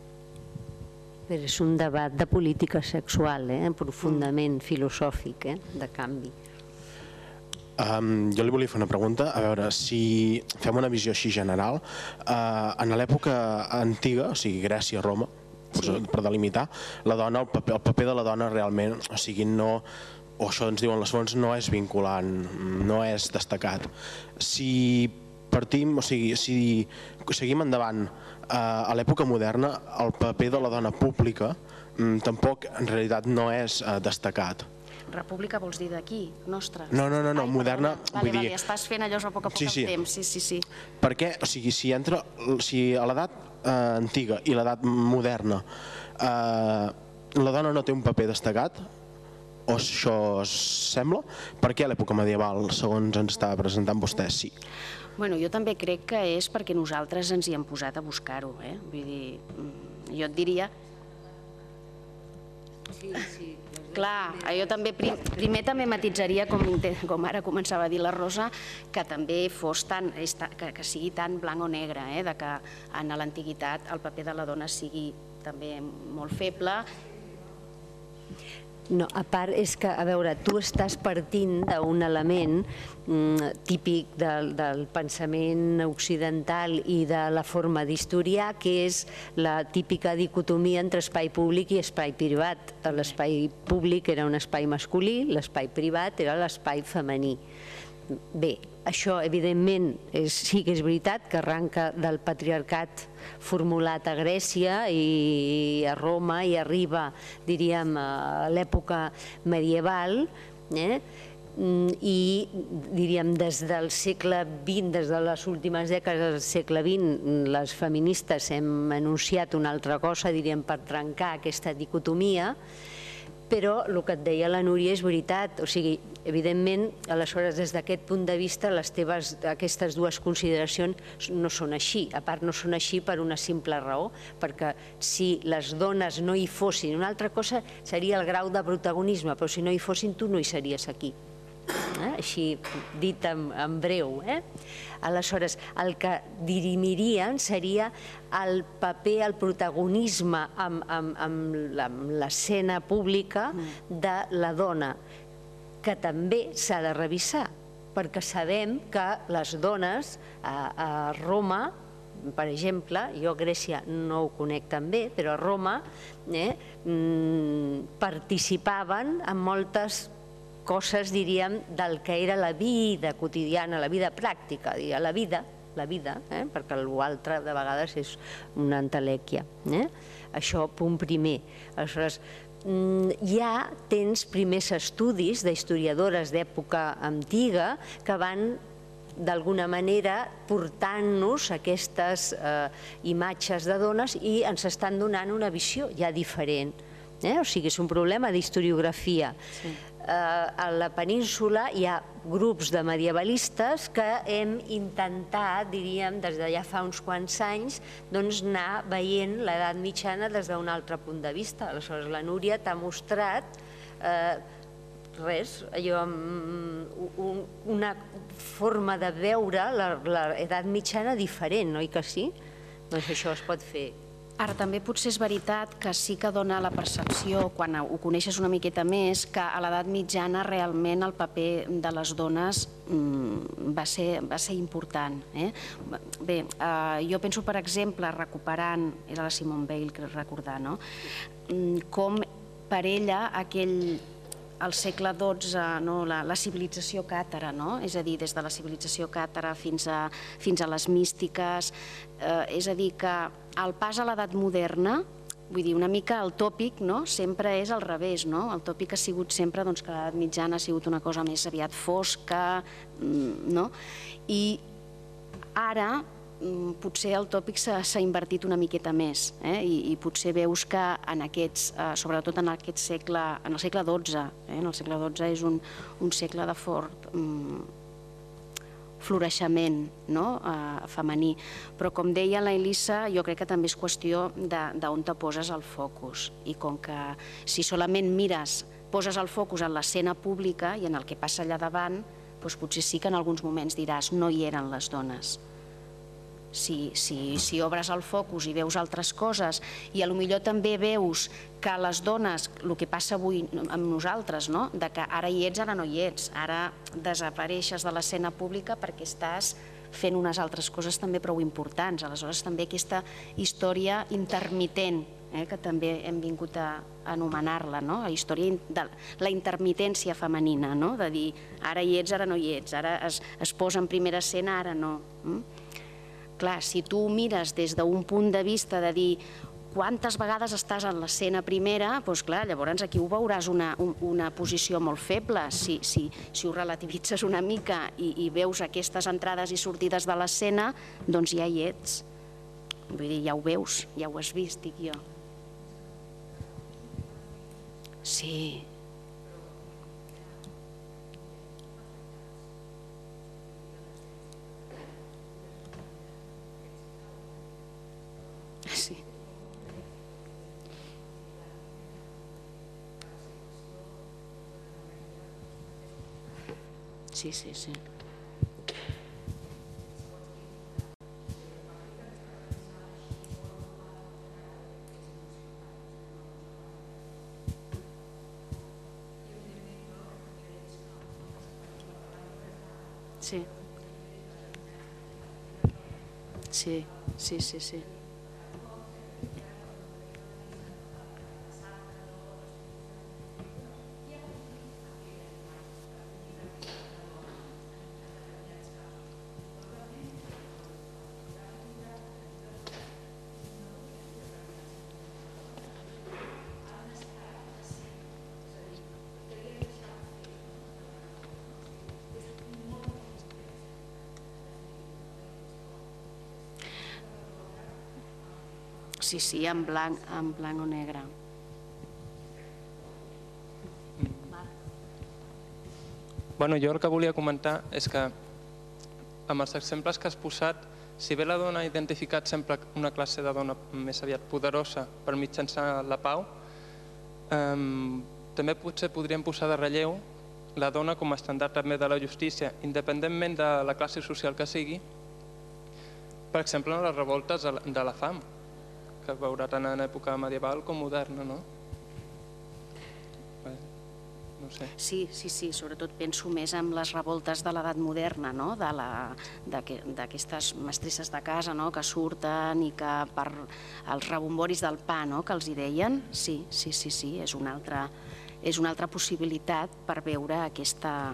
Però és un debat de política sexual, eh? profundament mm. filosòfic, eh? de canvi. Um, jo li volia fer una pregunta, a veure, si fem una visió així general, uh, en l'època antiga, o sigui Grècia, Roma, sí. per delimitar, la dona, el paper, el paper de la dona realment, o sigui, no, o això ens diuen les fonts, no és vinculant, no és destacat. Si partim, o sigui, si seguim endavant a l'època moderna, el paper de la dona pública tampoc en realitat no és destacat. República vols dir d'aquí, nostra? No, no, no, moderna, vull dir... Vale, estàs fent allò a poc a poc el temps, sí, sí, sí. Per què? O sigui, si entra, si a l'edat antiga i l'edat moderna la dona no té un paper destacat, o això sembla, per què a l'època medieval, segons ens està presentant vostè, sí? Bueno, jo també crec que és perquè nosaltres ens hi hem posat a buscar-ho, eh? Vull dir, jo et diria... Sí, sí. Clar, jo també primer també matitzaria, com ara començava a dir la Rosa, que també fos tan, que sigui tan blanc o negre, que en l'antiguitat el paper de la dona sigui també molt feble. No, a part és que, a veure, tu estàs partint d'un element típic del pensament occidental i de la forma d'historiar, que és la típica dicotomia entre espai públic i espai privat. L'espai públic era un espai masculí, l'espai privat era l'espai femení. Bé, això evidentment sí que és veritat que arranca del patriarcat formulat a Grècia i a Roma i arriba, diríem, a l'època medieval, i diríem des del segle vint, des de les últimes dècades del segle vint, les feministes hem enunciat una altra cosa, diríem, per trencar aquesta dicotomia. Però el que et deia la Núria és veritat, o sigui, evidentment, aleshores, des d'aquest punt de vista, les teves, aquestes dues consideracions no són així. A part, no són així per una simple raó, perquè si les dones no hi fossin, una altra cosa seria el grau de protagonisme, però si no hi fossin, tu no hi series aquí. Així dit en breu. Aleshores, el que dirimirien seria el paper, el protagonisme en l'escena pública de la dona, que també s'ha de revisar, perquè sabem que les dones a Roma, per exemple, jo a Grècia no ho conec tan bé, però a Roma participaven en moltes coses, diríem, del que era la vida quotidiana, la vida pràctica, la vida, la vida, perquè l'altre de vegades és una entelèquia. Això, punt primer. Aleshores, ja tens primers estudis d'historiadores d'època antiga que van d'alguna manera portant-nos aquestes imatges de dones i ens estan donant una visió ja diferent. O sigui, és un problema d'historiografia. A la península hi ha grups de medievalistes que hem intentat, diríem, des de ja fa uns quants anys, doncs anar veient l'edat mitjana des d'un altre punt de vista. Aleshores, la Núria t'ha mostrat res, allò, una forma de veure l'edat mitjana diferent, oi que sí? Doncs això es pot fer. Ara, també potser és veritat que sí que dona la percepció, quan ho coneixes una miqueta més, que a l'edat mitjana realment el paper de les dones va ser important. Bé, jo penso, per exemple, recuperant, era la Simone Weil, crec recordar, no?, com per ella aquell... al segle dotze, la civilització càtara, és a dir, des de la civilització càtara fins a les místiques, és a dir, que el pas a l'edat moderna, vull dir, una mica el tòpic sempre és al revés, el tòpic ha sigut sempre que l'edat mitjana ha sigut una cosa més aviat fosca, i ara potser el tòpic s'ha invertit una miqueta més i potser veus que en aquests, sobretot en aquest segle, en el segle dotze, en el segle dotze és un segle de fort floreixement femení, però com deia la Elisa, jo crec que també és qüestió d'on te poses el focus, i com que si solament mires, poses el focus en l'escena pública i en el que passa allà davant, doncs potser sí que en alguns moments diràs no hi eren les dones. Si obres el focus i veus altres coses i potser també veus que les dones, el que passa avui amb nosaltres, de que ara hi ets, ara no hi ets, ara desapareixes de l'escena pública perquè estàs fent unes altres coses també prou importants. Aleshores també aquesta història intermitent que també hem vingut a anomenar-la, la història de la intermitència femenina, de dir ara hi ets, ara no hi ets, ara es posa en primera escena, ara no. Clar, si tu mires des d'un punt de vista de dir quantes vegades estàs en l'escena primera, doncs clar, llavors aquí ho veuràs una posició molt feble. Si ho relativitzes una mica i veus aquestes entrades i sortides de l'escena, doncs ja hi ets. Vull dir, ja ho veus, ja ho has vist, dic jo. Sí. Sí. Sí, sí, sí. Sí. Sí, sí, sí, sí. Sí, sí, en blanc, en blanc o negre. Bueno, jo el que volia comentar és que amb els exemples que has posat, si bé la dona ha identificat sempre una classe de dona més aviat poderosa per mitjançar la pau, també potser podríem posar de relleu la dona com a estàndard també de la justícia, independentment de la classe social que sigui, per exemple, en les revoltes de la fam, que es veurà tant en època medieval com moderna, no? No sé. Sí, sí, sí, sobretot penso més en les revoltes de l'edat moderna, no? D'aquestes mestresses de casa que surten i que per els rebomboris del pa, que els hi deien, sí, sí, sí, sí, és una altra possibilitat per veure aquesta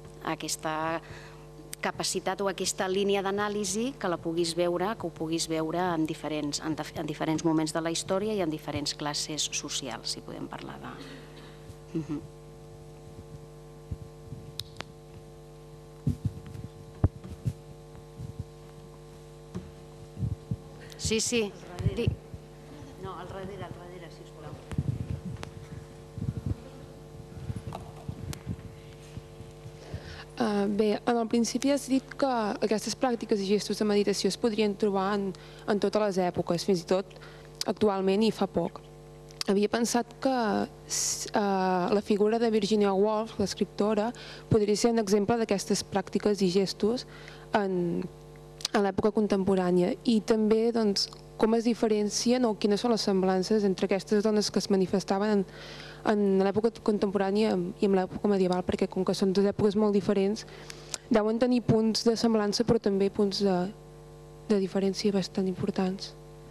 capacitat o aquesta línia d'anàlisi que la puguis veure, que ho puguis veure en diferents moments de la història i en diferents classes socials, si podem parlar de... Sí, sí. No, al darrere, al darrere, sisplau. Bé, en el principi has dit que aquestes pràctiques i gestos de meditació es podrien trobar en totes les èpoques, fins i tot actualment i fa poc. Havia pensat que la figura de Virginia Woolf, l'escriptora, podria ser un exemple d'aquestes pràctiques i gestos en l'època contemporània i també com es diferencien o quines són les semblances entre aquestes dones que es manifestaven en l'època contemporània i en l'època medieval, perquè com que són dues èpoques molt diferents, deuen tenir punts de semblança però també punts de diferència bastant importants.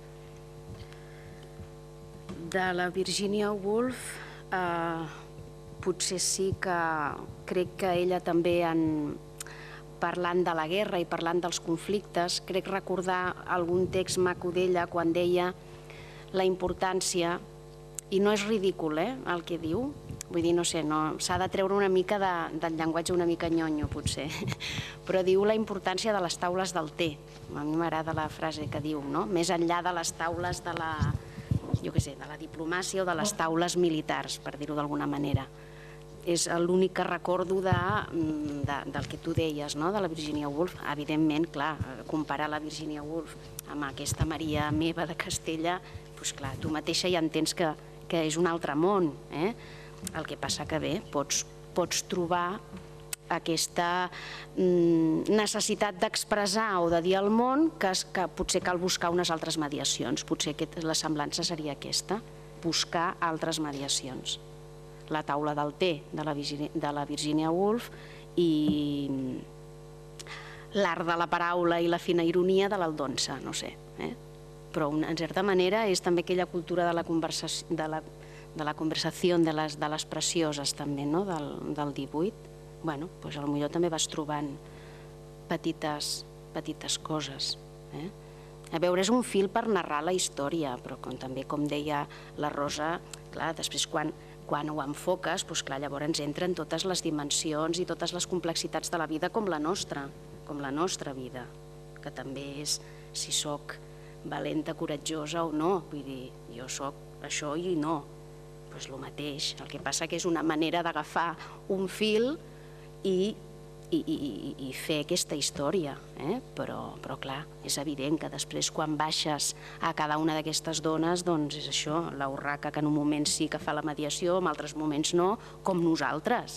De la Virginia Woolf potser sí que crec que ella també parlant de la guerra i parlant dels conflictes, crec recordar algun text maco d'ella quan deia la importància, i no és ridícul el que diu, vull dir, no sé, s'ha de treure una mica del llenguatge una mica nyonyo potser, però diu la importància de les taules del té. A mi m'agrada la frase que diu, més enllà de les taules de la, jo què sé, de la diplomàcia o de les taules militars, per dir-ho d'alguna manera. És l'únic que recordo del que tu deies, de la Virginia Woolf. Evidentment, clar, comparar la Virginia Woolf amb aquesta Maria meva de Castella, doncs clar, tu mateixa ja entens que és un altre món. El que passa que bé, pots trobar aquesta necessitat d'expressar o de dir al món que potser cal buscar unes altres mediacions. Potser la semblança seria aquesta, buscar altres mediacions. La taula del té de la Virginia Woolf i l'art de la paraula i la fina ironia de l'Aldonsa, no sé. però una, en certa manera és també aquella cultura de la conversació, de la, de la conversació de les, de les precioses també, no? del, del divuit. Bueno, doncs potser també vas trobant petites, petites coses. Eh? A veure, és un fil per narrar la història, però com, també, com deia la Rosa, clar, després quan, quan ho enfoques, doncs clar, llavors entren totes les dimensions i totes les complexitats de la vida com la nostra, com la nostra vida, que també és si sóc valenta, coratjosa o no. Vull dir, jo sóc això i no, doncs el mateix. El que passa que és una manera d'agafar un fil i, i, i, i fer aquesta història, eh? però, però clar, és evident que després quan baixes a cada una d'aquestes dones, doncs és això, la urraca que en un moment sí que fa la mediació, en altres moments no, com nosaltres,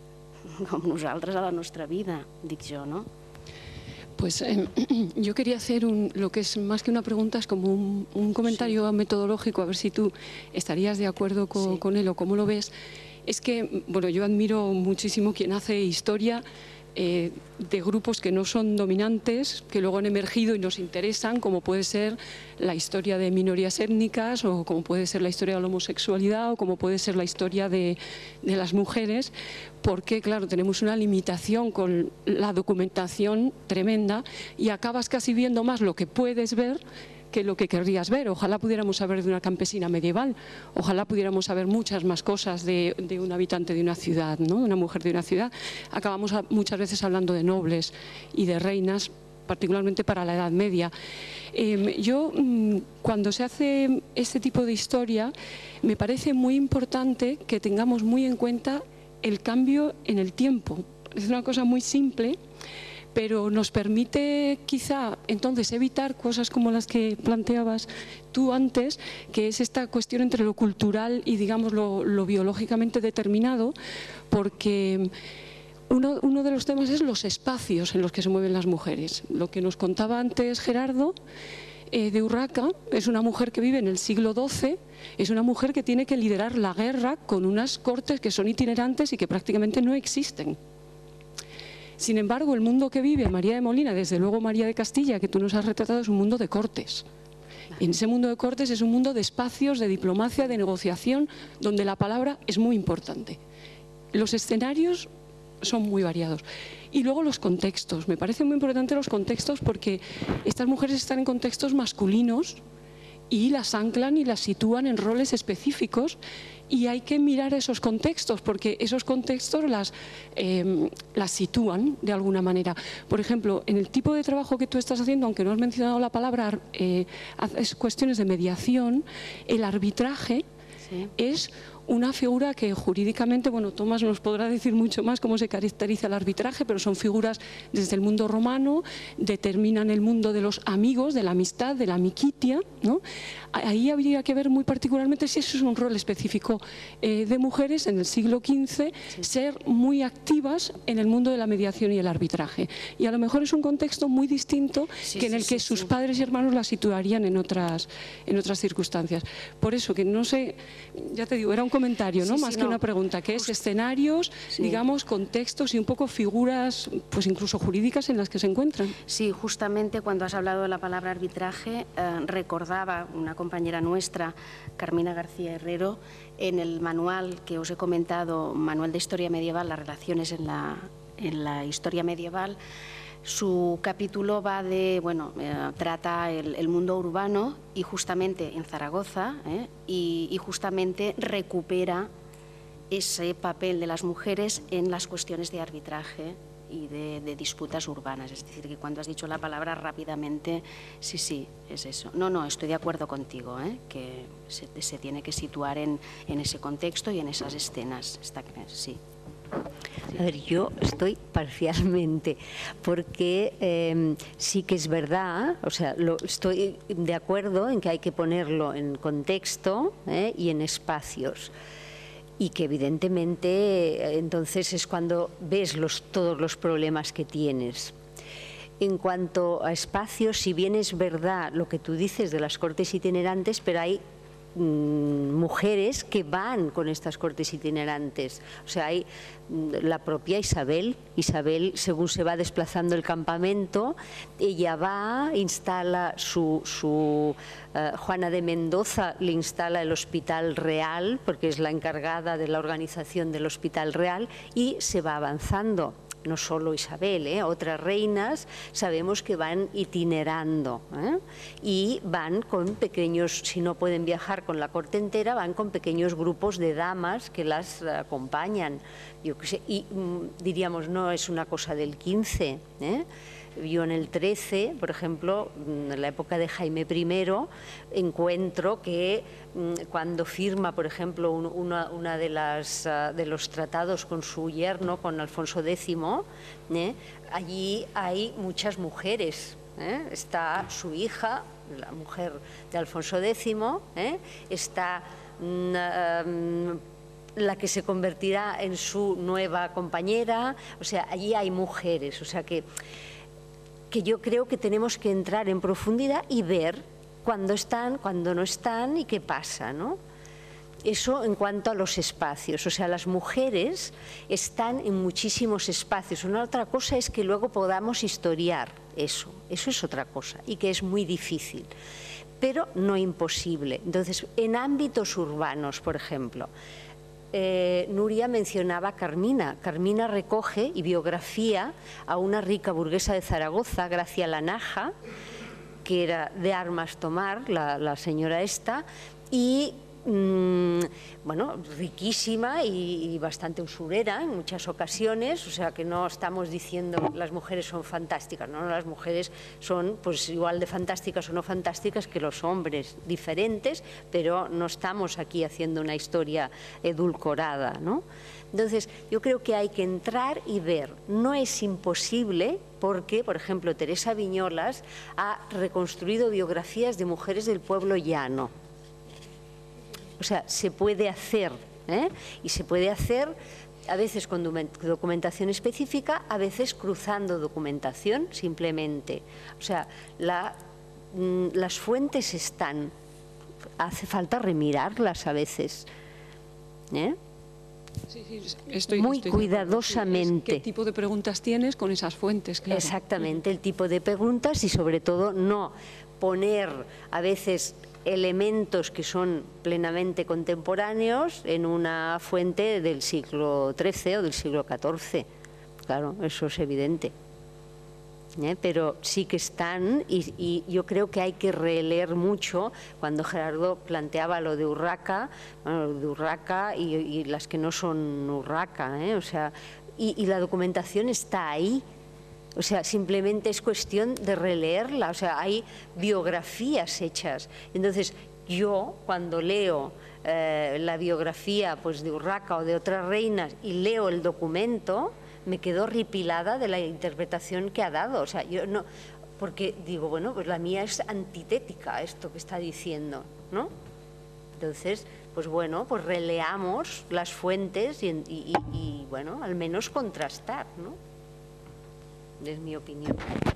com nosaltres a la nostra vida, dic jo, no? Pues eh, yo quería hacer un, lo que es más que una pregunta, es como un, un comentario sí. metodológico, a ver si tú estarías de acuerdo con, sí. con él o cómo lo ves. Es que, bueno, yo admiro muchísimo quien hace historia eh, de grupos que no son dominantes, que luego han emergido y nos interesan, como puede ser la historia de minorías étnicas, o como puede ser la historia de la homosexualidad, o como puede ser la historia de, de las mujeres, porque, claro, tenemos una limitación con la documentación tremenda y acabas casi viendo más lo que puedes ver que lo que querrías ver. Ojalá pudiéramos saber de una campesina medieval, ojalá pudiéramos saber muchas más cosas de, de un habitante de una ciudad, ¿no? De una mujer de una ciudad. Acabamos a, muchas veces hablando de nobles y de reinas, particularmente para la Edad Media. Eh, yo, cuando se hace este tipo de historia, me parece muy importante que tengamos muy en cuenta el cambio en el tiempo. Es una cosa muy simple, pero nos permite quizá entonces evitar cosas como las que planteabas tú antes, que es esta cuestión entre lo cultural y digamos lo, lo biológicamente determinado, porque uno, uno de los temas es los espacios en los que se mueven las mujeres. Lo que nos contaba antes Gerardo eh, de Urraca, es una mujer que vive en el siglo doce, es una mujer que tiene que liderar la guerra con unas cortes que son itinerantes y que prácticamente no existen. Sin embargo, el mundo que vive María de Molina, desde luego María de Castilla, que tú nos has retratado, es un mundo de cortes. Y en ese mundo de cortes es un mundo de espacios, de diplomacia, de negociación, donde la palabra es muy importante. Los escenarios son muy variados. Y luego los contextos. Me parecen muy importantes los contextos porque estas mujeres están en contextos masculinos y las anclan y las sitúan en roles específicos, y hay que mirar esos contextos porque esos contextos las, eh, las sitúan de alguna manera. Por ejemplo, en el tipo de trabajo que tú estás haciendo, aunque no has mencionado la palabra, eh, es cuestiones de mediación, el arbitraje sí. es una figura que jurídicamente, bueno, Tomás nos podrá decir mucho más cómo se caracteriza el arbitraje, pero son figuras desde el mundo romano, determinan el mundo de los amigos, de la amistad, de la amicitia, ¿no? Ahí habría que ver muy particularmente si eso es un rol específico eh, de mujeres en el siglo quince, sí. ser muy activas en el mundo de la mediación y el arbitraje. Y a lo mejor es un contexto muy distinto sí, que en el sí, que sí, sus sí. padres y hermanos la situarían en otras, en otras circunstancias. Por eso que no sé, ya te digo, era un comentario, ¿no? Sí, más sí, que no. una pregunta, que es escenarios, sí. digamos, contextos y un poco figuras, pues incluso jurídicas en las que se encuentran. Sí, justamente cuando has hablado de la palabra arbitraje, eh, recordaba una compañera nuestra, Carmina García Herrero, en el manual que os he comentado, Manual de Historia Medieval, las relaciones en la, en la historia medieval, su capítulo va de, bueno, eh, trata el, el mundo urbano y justamente en Zaragoza, eh, y, y justamente recupera ese papel de las mujeres en las cuestiones de arbitraje y de, de disputas urbanas. Es decir, que cuando has dicho la palabra rápidamente, sí, sí, es eso. No, no, estoy de acuerdo contigo, ¿eh? Que se, se tiene que situar en, en ese contexto y en esas escenas. Está, sí. A ver, yo estoy parcialmente, porque eh, sí que es verdad, o sea, lo, estoy de acuerdo en que hay que ponerlo en contexto eh, y en espacios. Y que evidentemente entonces es cuando ves los, todos los problemas que tienes. En cuanto a espacios, si bien es verdad lo que tú dices de las cortes itinerantes, pero hay mmm, mujeres que van con estas cortes itinerantes. O sea, hay la propia Isabel, Isabel según se va desplazando el campamento, ella va, instala su, su uh, Juana de Mendoza le instala el Hospital Real, porque es la encargada de la organización del Hospital Real, y se va avanzando. No solo Isabel, ¿eh? Otras reinas sabemos que van itinerando, ¿eh? Y van con pequeños, si no pueden viajar con la corte entera, van con pequeños grupos de damas que las acompañan. Yo qué sé, y mm, diríamos, no es una cosa del quince, ¿eh? Yo en el trece, por ejemplo, en la época de Jaime primero, encuentro que cuando firma, por ejemplo, una, una de, las, de los tratados con su yerno, con Alfonso décimo, ¿eh? Allí hay muchas mujeres. ¿eh? Está su hija, la mujer de Alfonso décimo, ¿eh? está um, la que se convertirá en su nueva compañera, o sea, allí hay mujeres, o sea que... que yo creo que tenemos que entrar en profundidad y ver cuándo están, cuándo no están y qué pasa, ¿no? Eso en cuanto a los espacios, o sea, las mujeres están en muchísimos espacios. Una otra cosa es que luego podamos historiar eso, eso es otra cosa y que es muy difícil, pero no imposible. Entonces, en ámbitos urbanos, por ejemplo, Eh, Nuria mencionaba a Carmina. Carmina recoge y biografía a una rica burguesa de Zaragoza, Gracia Lanaja, que era de armas tomar, la, la señora esta, y mmm, bueno, riquísima y, y bastante usurera en muchas ocasiones, o sea que no estamos diciendo las mujeres son fantásticas, no, las mujeres son pues igual de fantásticas o no fantásticas que los hombres, diferentes, pero no estamos aquí haciendo una historia edulcorada, ¿no? Entonces, yo creo que hay que entrar y ver. No es imposible porque, por ejemplo, Teresa Viñolas ha reconstruido biografías de mujeres del pueblo llano. O sea, se puede hacer, ¿eh? Y se puede hacer a veces con documentación específica, a veces cruzando documentación simplemente. O sea, la, las fuentes están, hace falta remirarlas a veces, ¿eh? Sí, sí, estoy, muy estoy cuidadosamente. ¿Qué tipo de preguntas tienes con esas fuentes? Claro. Exactamente, el tipo de preguntas y sobre todo no poner a veces elementos que son plenamente contemporáneos en una fuente del siglo trece o del siglo catorce. Claro, eso es evidente. ¿Eh? Pero sí que están y, y yo creo que hay que releer mucho. Cuando Gerardo planteaba lo de Urraca, bueno, lo de Urraca y, y las que no son Urraca, ¿eh? O sea, y, y la documentación está ahí. O sea, simplemente es cuestión de releerla, o sea, hay biografías hechas. Entonces, yo cuando leo eh, la biografía pues, de Urraca o de otras reinas y leo el documento, me quedo horripilada de la interpretación que ha dado. O sea, yo no, porque digo, bueno, pues la mía es antitética a esto que está diciendo, ¿no? Entonces, pues bueno, pues releamos las fuentes y, y, y, y bueno, al menos contrastar, ¿no? Es mi opinión.